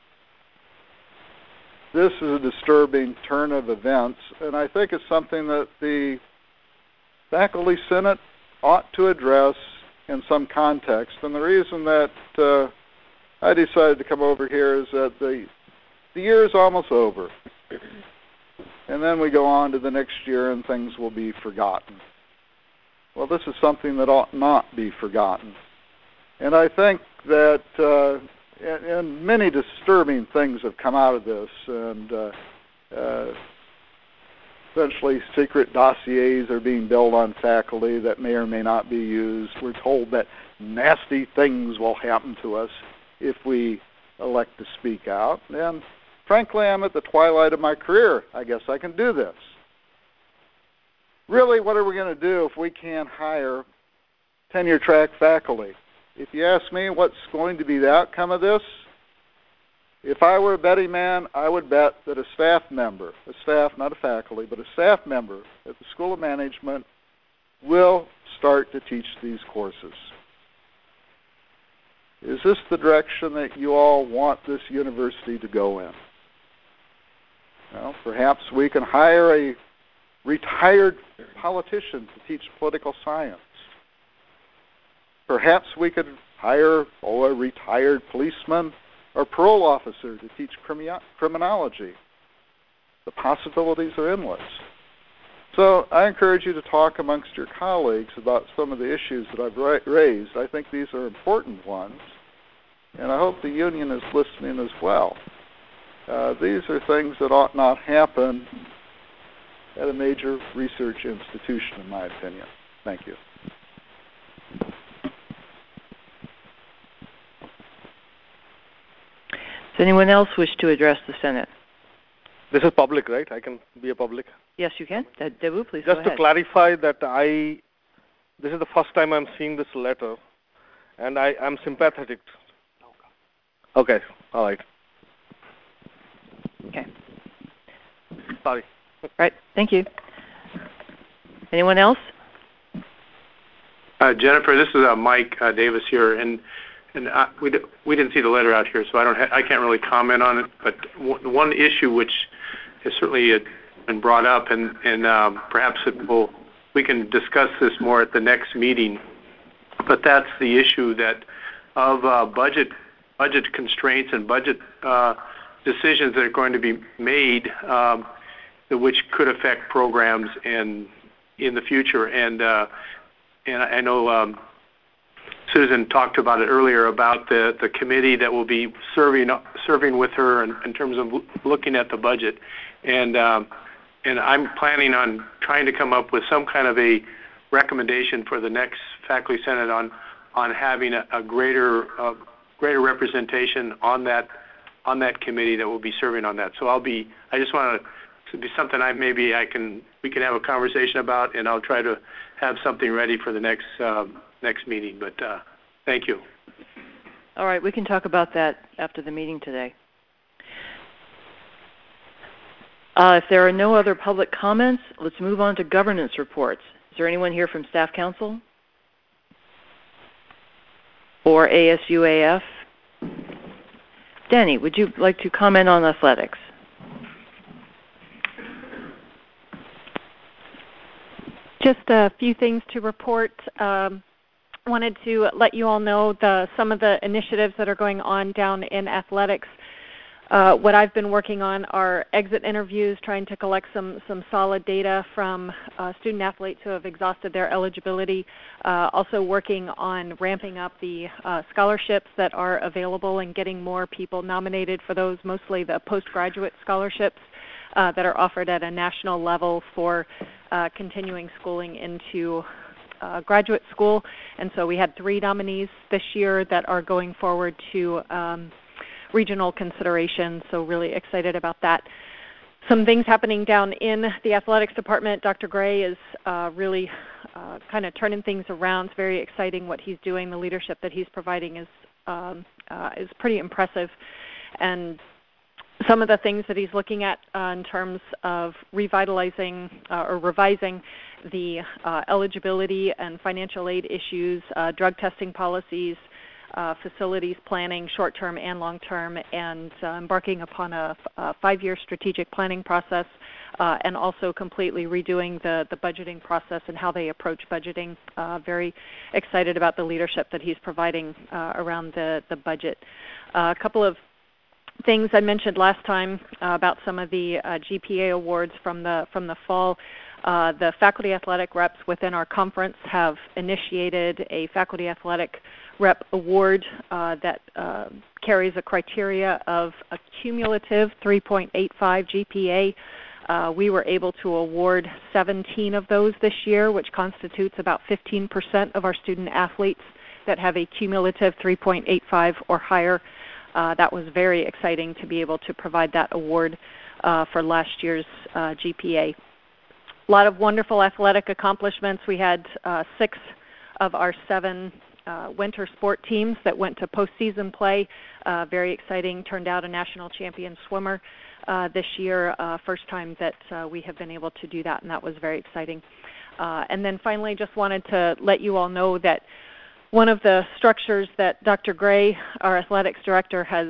This is a disturbing turn of events, and I think it's something that the Faculty Senate ought to address in some context. And the reason that uh, I decided to come over here is that the, the year is almost over. And then we go on to the next year and things will be forgotten. Well, this is something that ought not be forgotten. And I think that, uh, and, and many disturbing things have come out of this, and uh, uh, essentially secret dossiers are being built on faculty that may or may not be used. We're told that nasty things will happen to us if we elect to speak out. And frankly, I'm at the twilight of my career. I guess I can do this. Really, what are we going to do if we can't hire tenure track faculty? If you ask me what's going to be the outcome of this, if I were a betting man, I would bet that a staff member, a staff, not a faculty, but a staff member at the School of Management will start to teach these courses. Is this the direction that you all want this university to go in? Well, perhaps we can hire a retired politician to teach political science. Perhaps we could hire oh, a retired policeman or parole officer to teach crimi- criminology. The possibilities are endless. So I encourage you to talk amongst your colleagues about some of the issues that I've ra- raised. I think these are important ones, and I hope the union is listening as well. Uh, these are things that ought not happen at a major research institution, in my opinion. Thank you. Does anyone else wish to address the Senate? This is public, right? I can be a public? Yes, you can. Debu, please Just go to clarify that I this is the first time I'm seeing this letter, and I, I'm sympathetic. Okay, all right. Okay. Sorry. Right, thank you. Anyone else? Uh, Jennifer, this is uh, Mike uh, Davis here, and and uh, we d- we didn't see the letter out here, so I don't ha- I can't really comment on it. But w- one issue which has certainly uh, been brought up, and and um, perhaps it will we can discuss this more at the next meeting. But that's the issue that of uh, budget budget constraints and budget uh, decisions that are going to be made, um, which could affect programs and in the future. And uh, and I know um, Susan talked about it earlier about the, the committee that will be serving serving with her in, in terms of looking at the budget. And um, and I'm planning on trying to come up with some kind of a recommendation for the next Faculty Senate on on having a, a greater uh, greater representation on that on that committee that will be serving on that. So I'll be I just want to to be something I maybe I can we can have a conversation about, and I'll try to have something ready for the next um, next meeting. But uh, thank you. All right, we can talk about that after the meeting today. Uh, if there are no other public comments, let's move on to governance reports. Is there anyone here from Staff Council or A S U A F? Danny, would you like to comment on athletics? Just a few things to report. Um, wanted to let you all know the, some of the initiatives that are going on down in athletics. Uh, what I've been working on are exit interviews, trying to collect some, some solid data from uh, student athletes who have exhausted their eligibility. Uh, also working on ramping up the uh, scholarships that are available and getting more people nominated for those, mostly the postgraduate scholarships uh, that are offered at a national level for Uh, continuing schooling into uh, graduate school. And so we had three nominees this year that are going forward to um, regional consideration, so really excited about that. Some things happening down in the athletics department. Doctor Gray is uh, really uh, kind of turning things around. It's very exciting what he's doing. The leadership that he's providing is, um, uh, is pretty impressive. And some of the things that he's looking at uh, in terms of revitalizing uh, or revising the uh, eligibility and financial aid issues, uh, drug testing policies, uh, facilities planning, short-term and long-term, and uh, embarking upon a, a five-year strategic planning process, uh, and also completely redoing the, the budgeting process and how they approach budgeting. Uh, very excited about the leadership that he's providing uh, around the, the budget. Uh, a couple of things I mentioned last time uh, about some of the uh, G P A awards from the from the fall. Uh, the faculty athletic reps within our conference have initiated a faculty athletic rep award uh, that uh, carries a criteria of a cumulative three point eight five G P A. Uh, we were able to award seventeen of those this year, which constitutes about fifteen percent of our student athletes that have a cumulative three point eight five or higher. Uh, that was very exciting to be able to provide that award uh, for last year's uh, G P A. A lot of wonderful athletic accomplishments. We had uh, six of our seven uh, winter sport teams that went to postseason play. Uh, very exciting. Turned out a national champion swimmer uh, this year. Uh, first time that uh, we have been able to do that, and that was very exciting. Uh, and then finally, just wanted to let you all know that one of the structures that Doctor Gray, our athletics director, has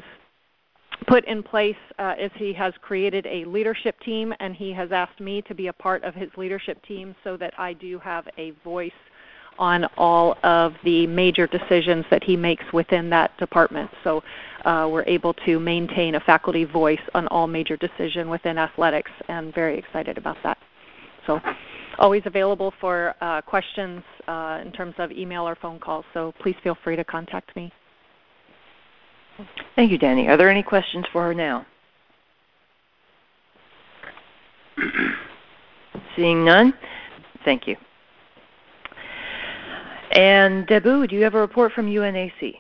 put in place uh, is he has created a leadership team, and he has asked me to be a part of his leadership team so that I do have a voice on all of the major decisions that he makes within that department. So uh, we're able to maintain a faculty voice on all major decisions within athletics, and very excited about that. So always available for uh, questions uh, in terms of email or phone calls, so please feel free to contact me. Thank you, Danny. Are there any questions for her now? Seeing none, thank you. And Debu, do you have a report from U N A C?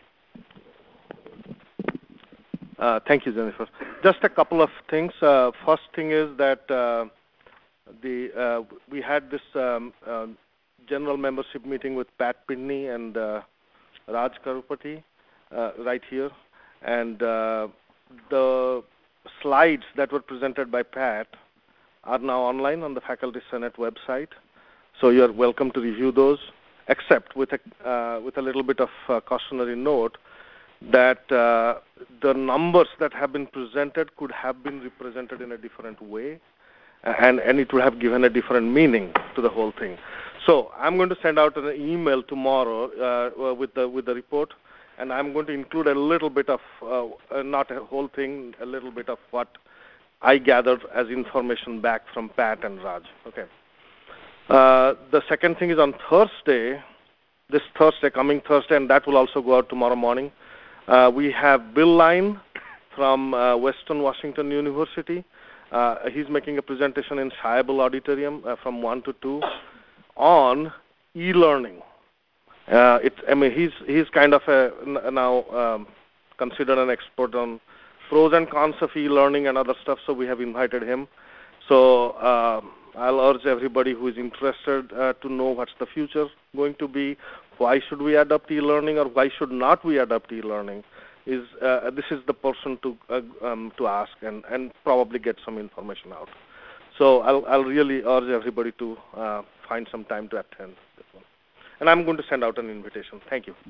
Uh, thank you, Jennifer. Just a couple of things. Uh, first thing is that uh, the uh, we had this um, uh, general membership meeting with Pat Pitney and uh, Raj Karupati uh, right here. And uh, the slides that were presented by Pat are now online on the Faculty Senate website. So you're welcome to review those, except with a, uh, with a little bit of uh, cautionary note that uh, the numbers that have been presented could have been represented in a different way, and, and it would have given a different meaning to the whole thing. So I'm going to send out an email tomorrow uh, with the with the report, and I'm going to include a little bit of, uh, uh, not a whole thing, a little bit of what I gathered as information back from Pat and Raj. Okay. Uh, the second thing is on Thursday, this Thursday, coming Thursday, and that will also go out tomorrow morning. Uh, we have Bill Line from uh, Western Washington University. Uh, he's making a presentation in Scheibel Auditorium uh, from one to two on e-learning. Uh, it, I mean, he's he's kind of a, now um, considered an expert on pros and cons of e-learning and other stuff, so we have invited him. So uh, I'll urge everybody who is interested uh, to know what's the future going to be. Why should we adopt e-learning, or why should not we adopt e-learning? Is uh, this is the person to uh, um, to ask and, and probably get some information out. So I'll I'll really urge everybody to uh, find some time to attend this one. And I'm going to send out an invitation. Thank you.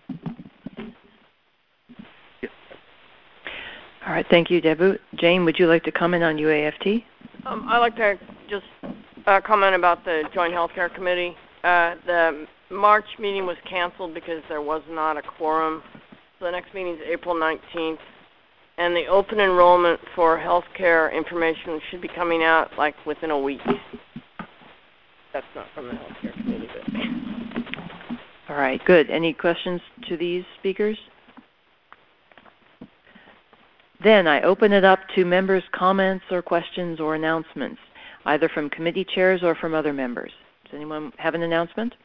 Yes. All right, thank you, Debu. Jane, would you like to comment on U A F T? Um, I'd like to just uh, comment about the Joint Healthcare Committee. Uh, the March meeting was canceled because there was not a quorum. So the next meeting is April nineteenth. And the open enrollment for healthcare information should be coming out like within a week. That's not from the Healthcare Committee. But. All right, good. Any questions to these speakers? Then I open it up to members' comments or questions or announcements, either from committee chairs or from other members. Does anyone have an announcement?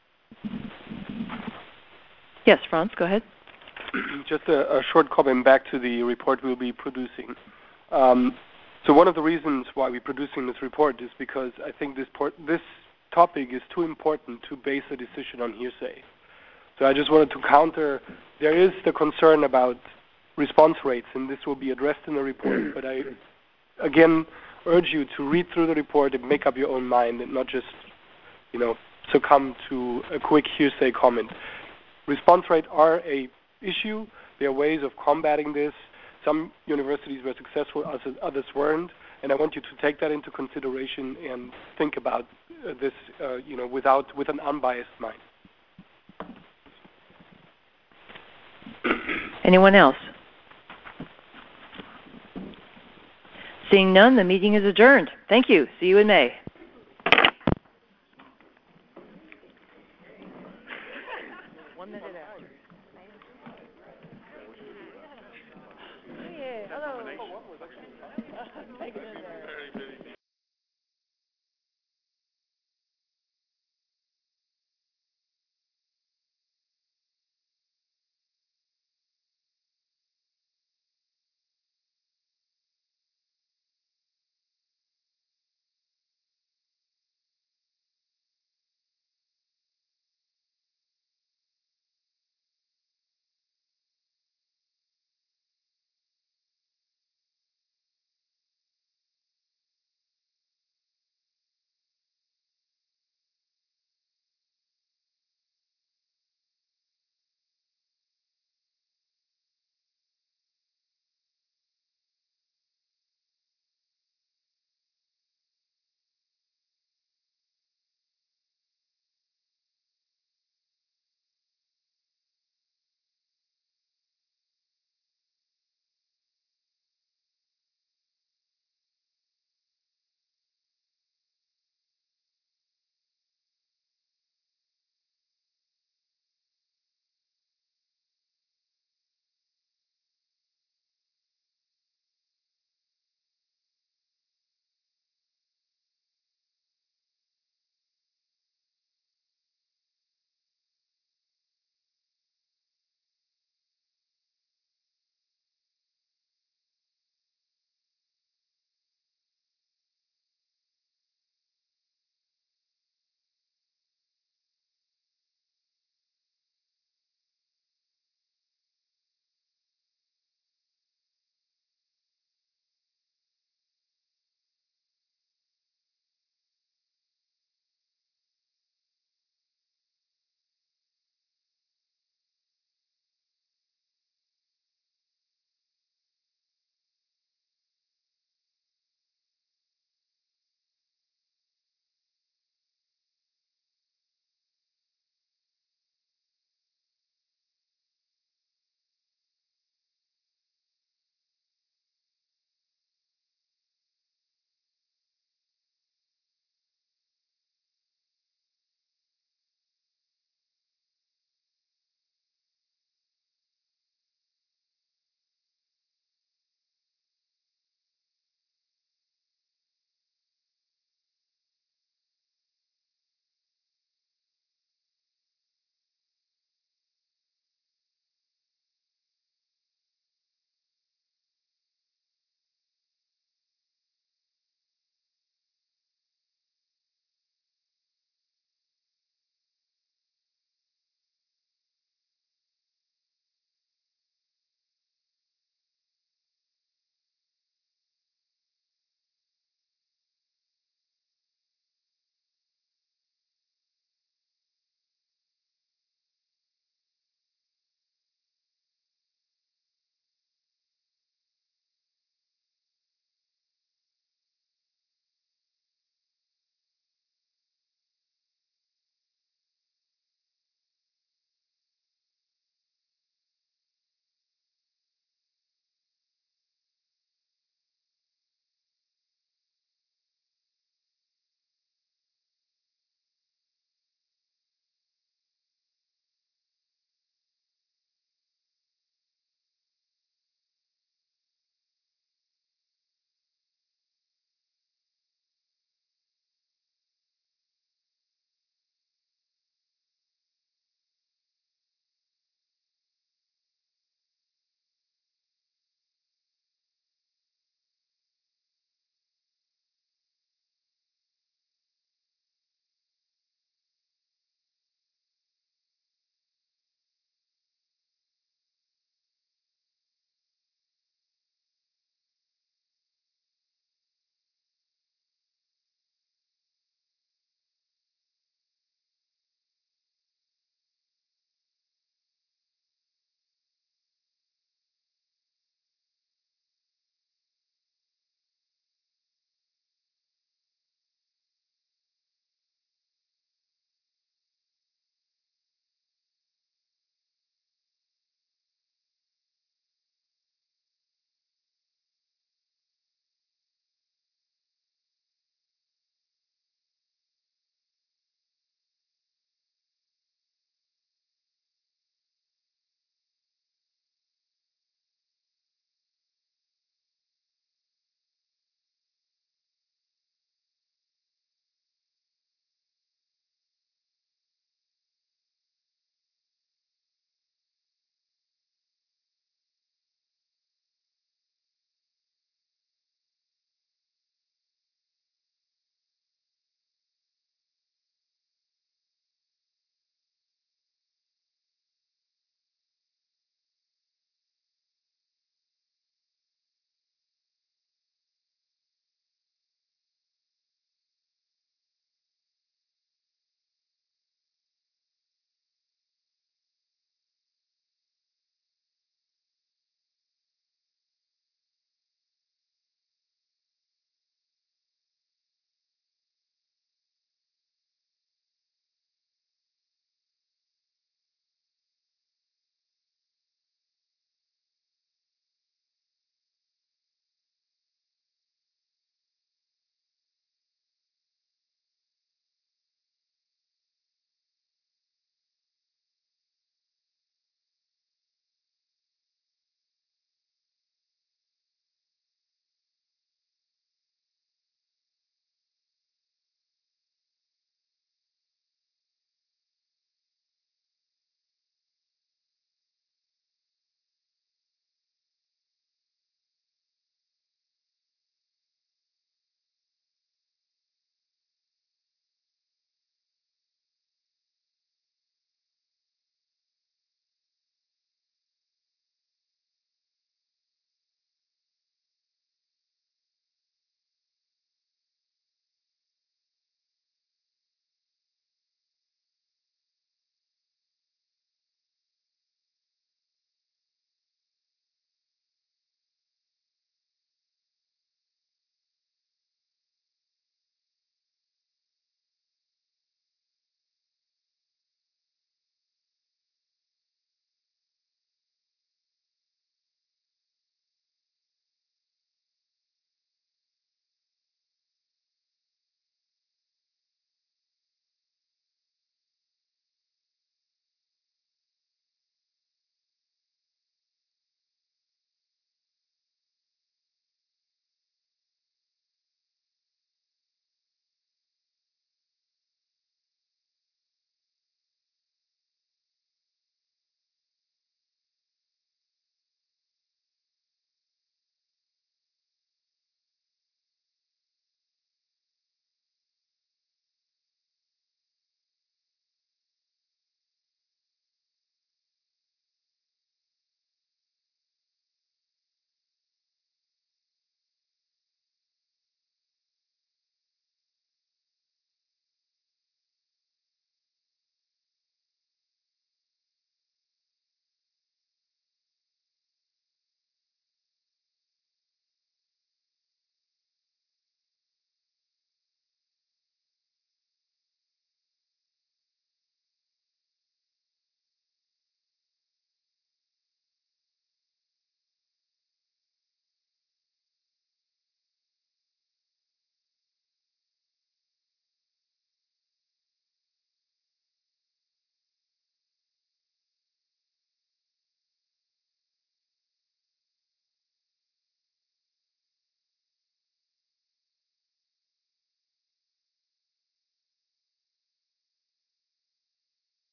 Yes, Franz, go ahead. Just a, a short comment back to the report we'll be producing. Um, so one of the reasons why we're producing this report is because I think this, port, this topic is too important to base a decision on hearsay. So I just wanted to counter, there is the concern about response rates, and this will be addressed in the report, but I, again, urge you to read through the report and make up your own mind and not just, you know, succumb to a quick hearsay comment. Response rates are a issue. There are ways of combating this. Some universities were successful, others weren't, and I want you to take that into consideration and think about uh, this, uh, you know, without with an unbiased mind. Anyone else? Seeing none, the meeting is adjourned. Thank you. See you in May. One minute after. Hey, hello.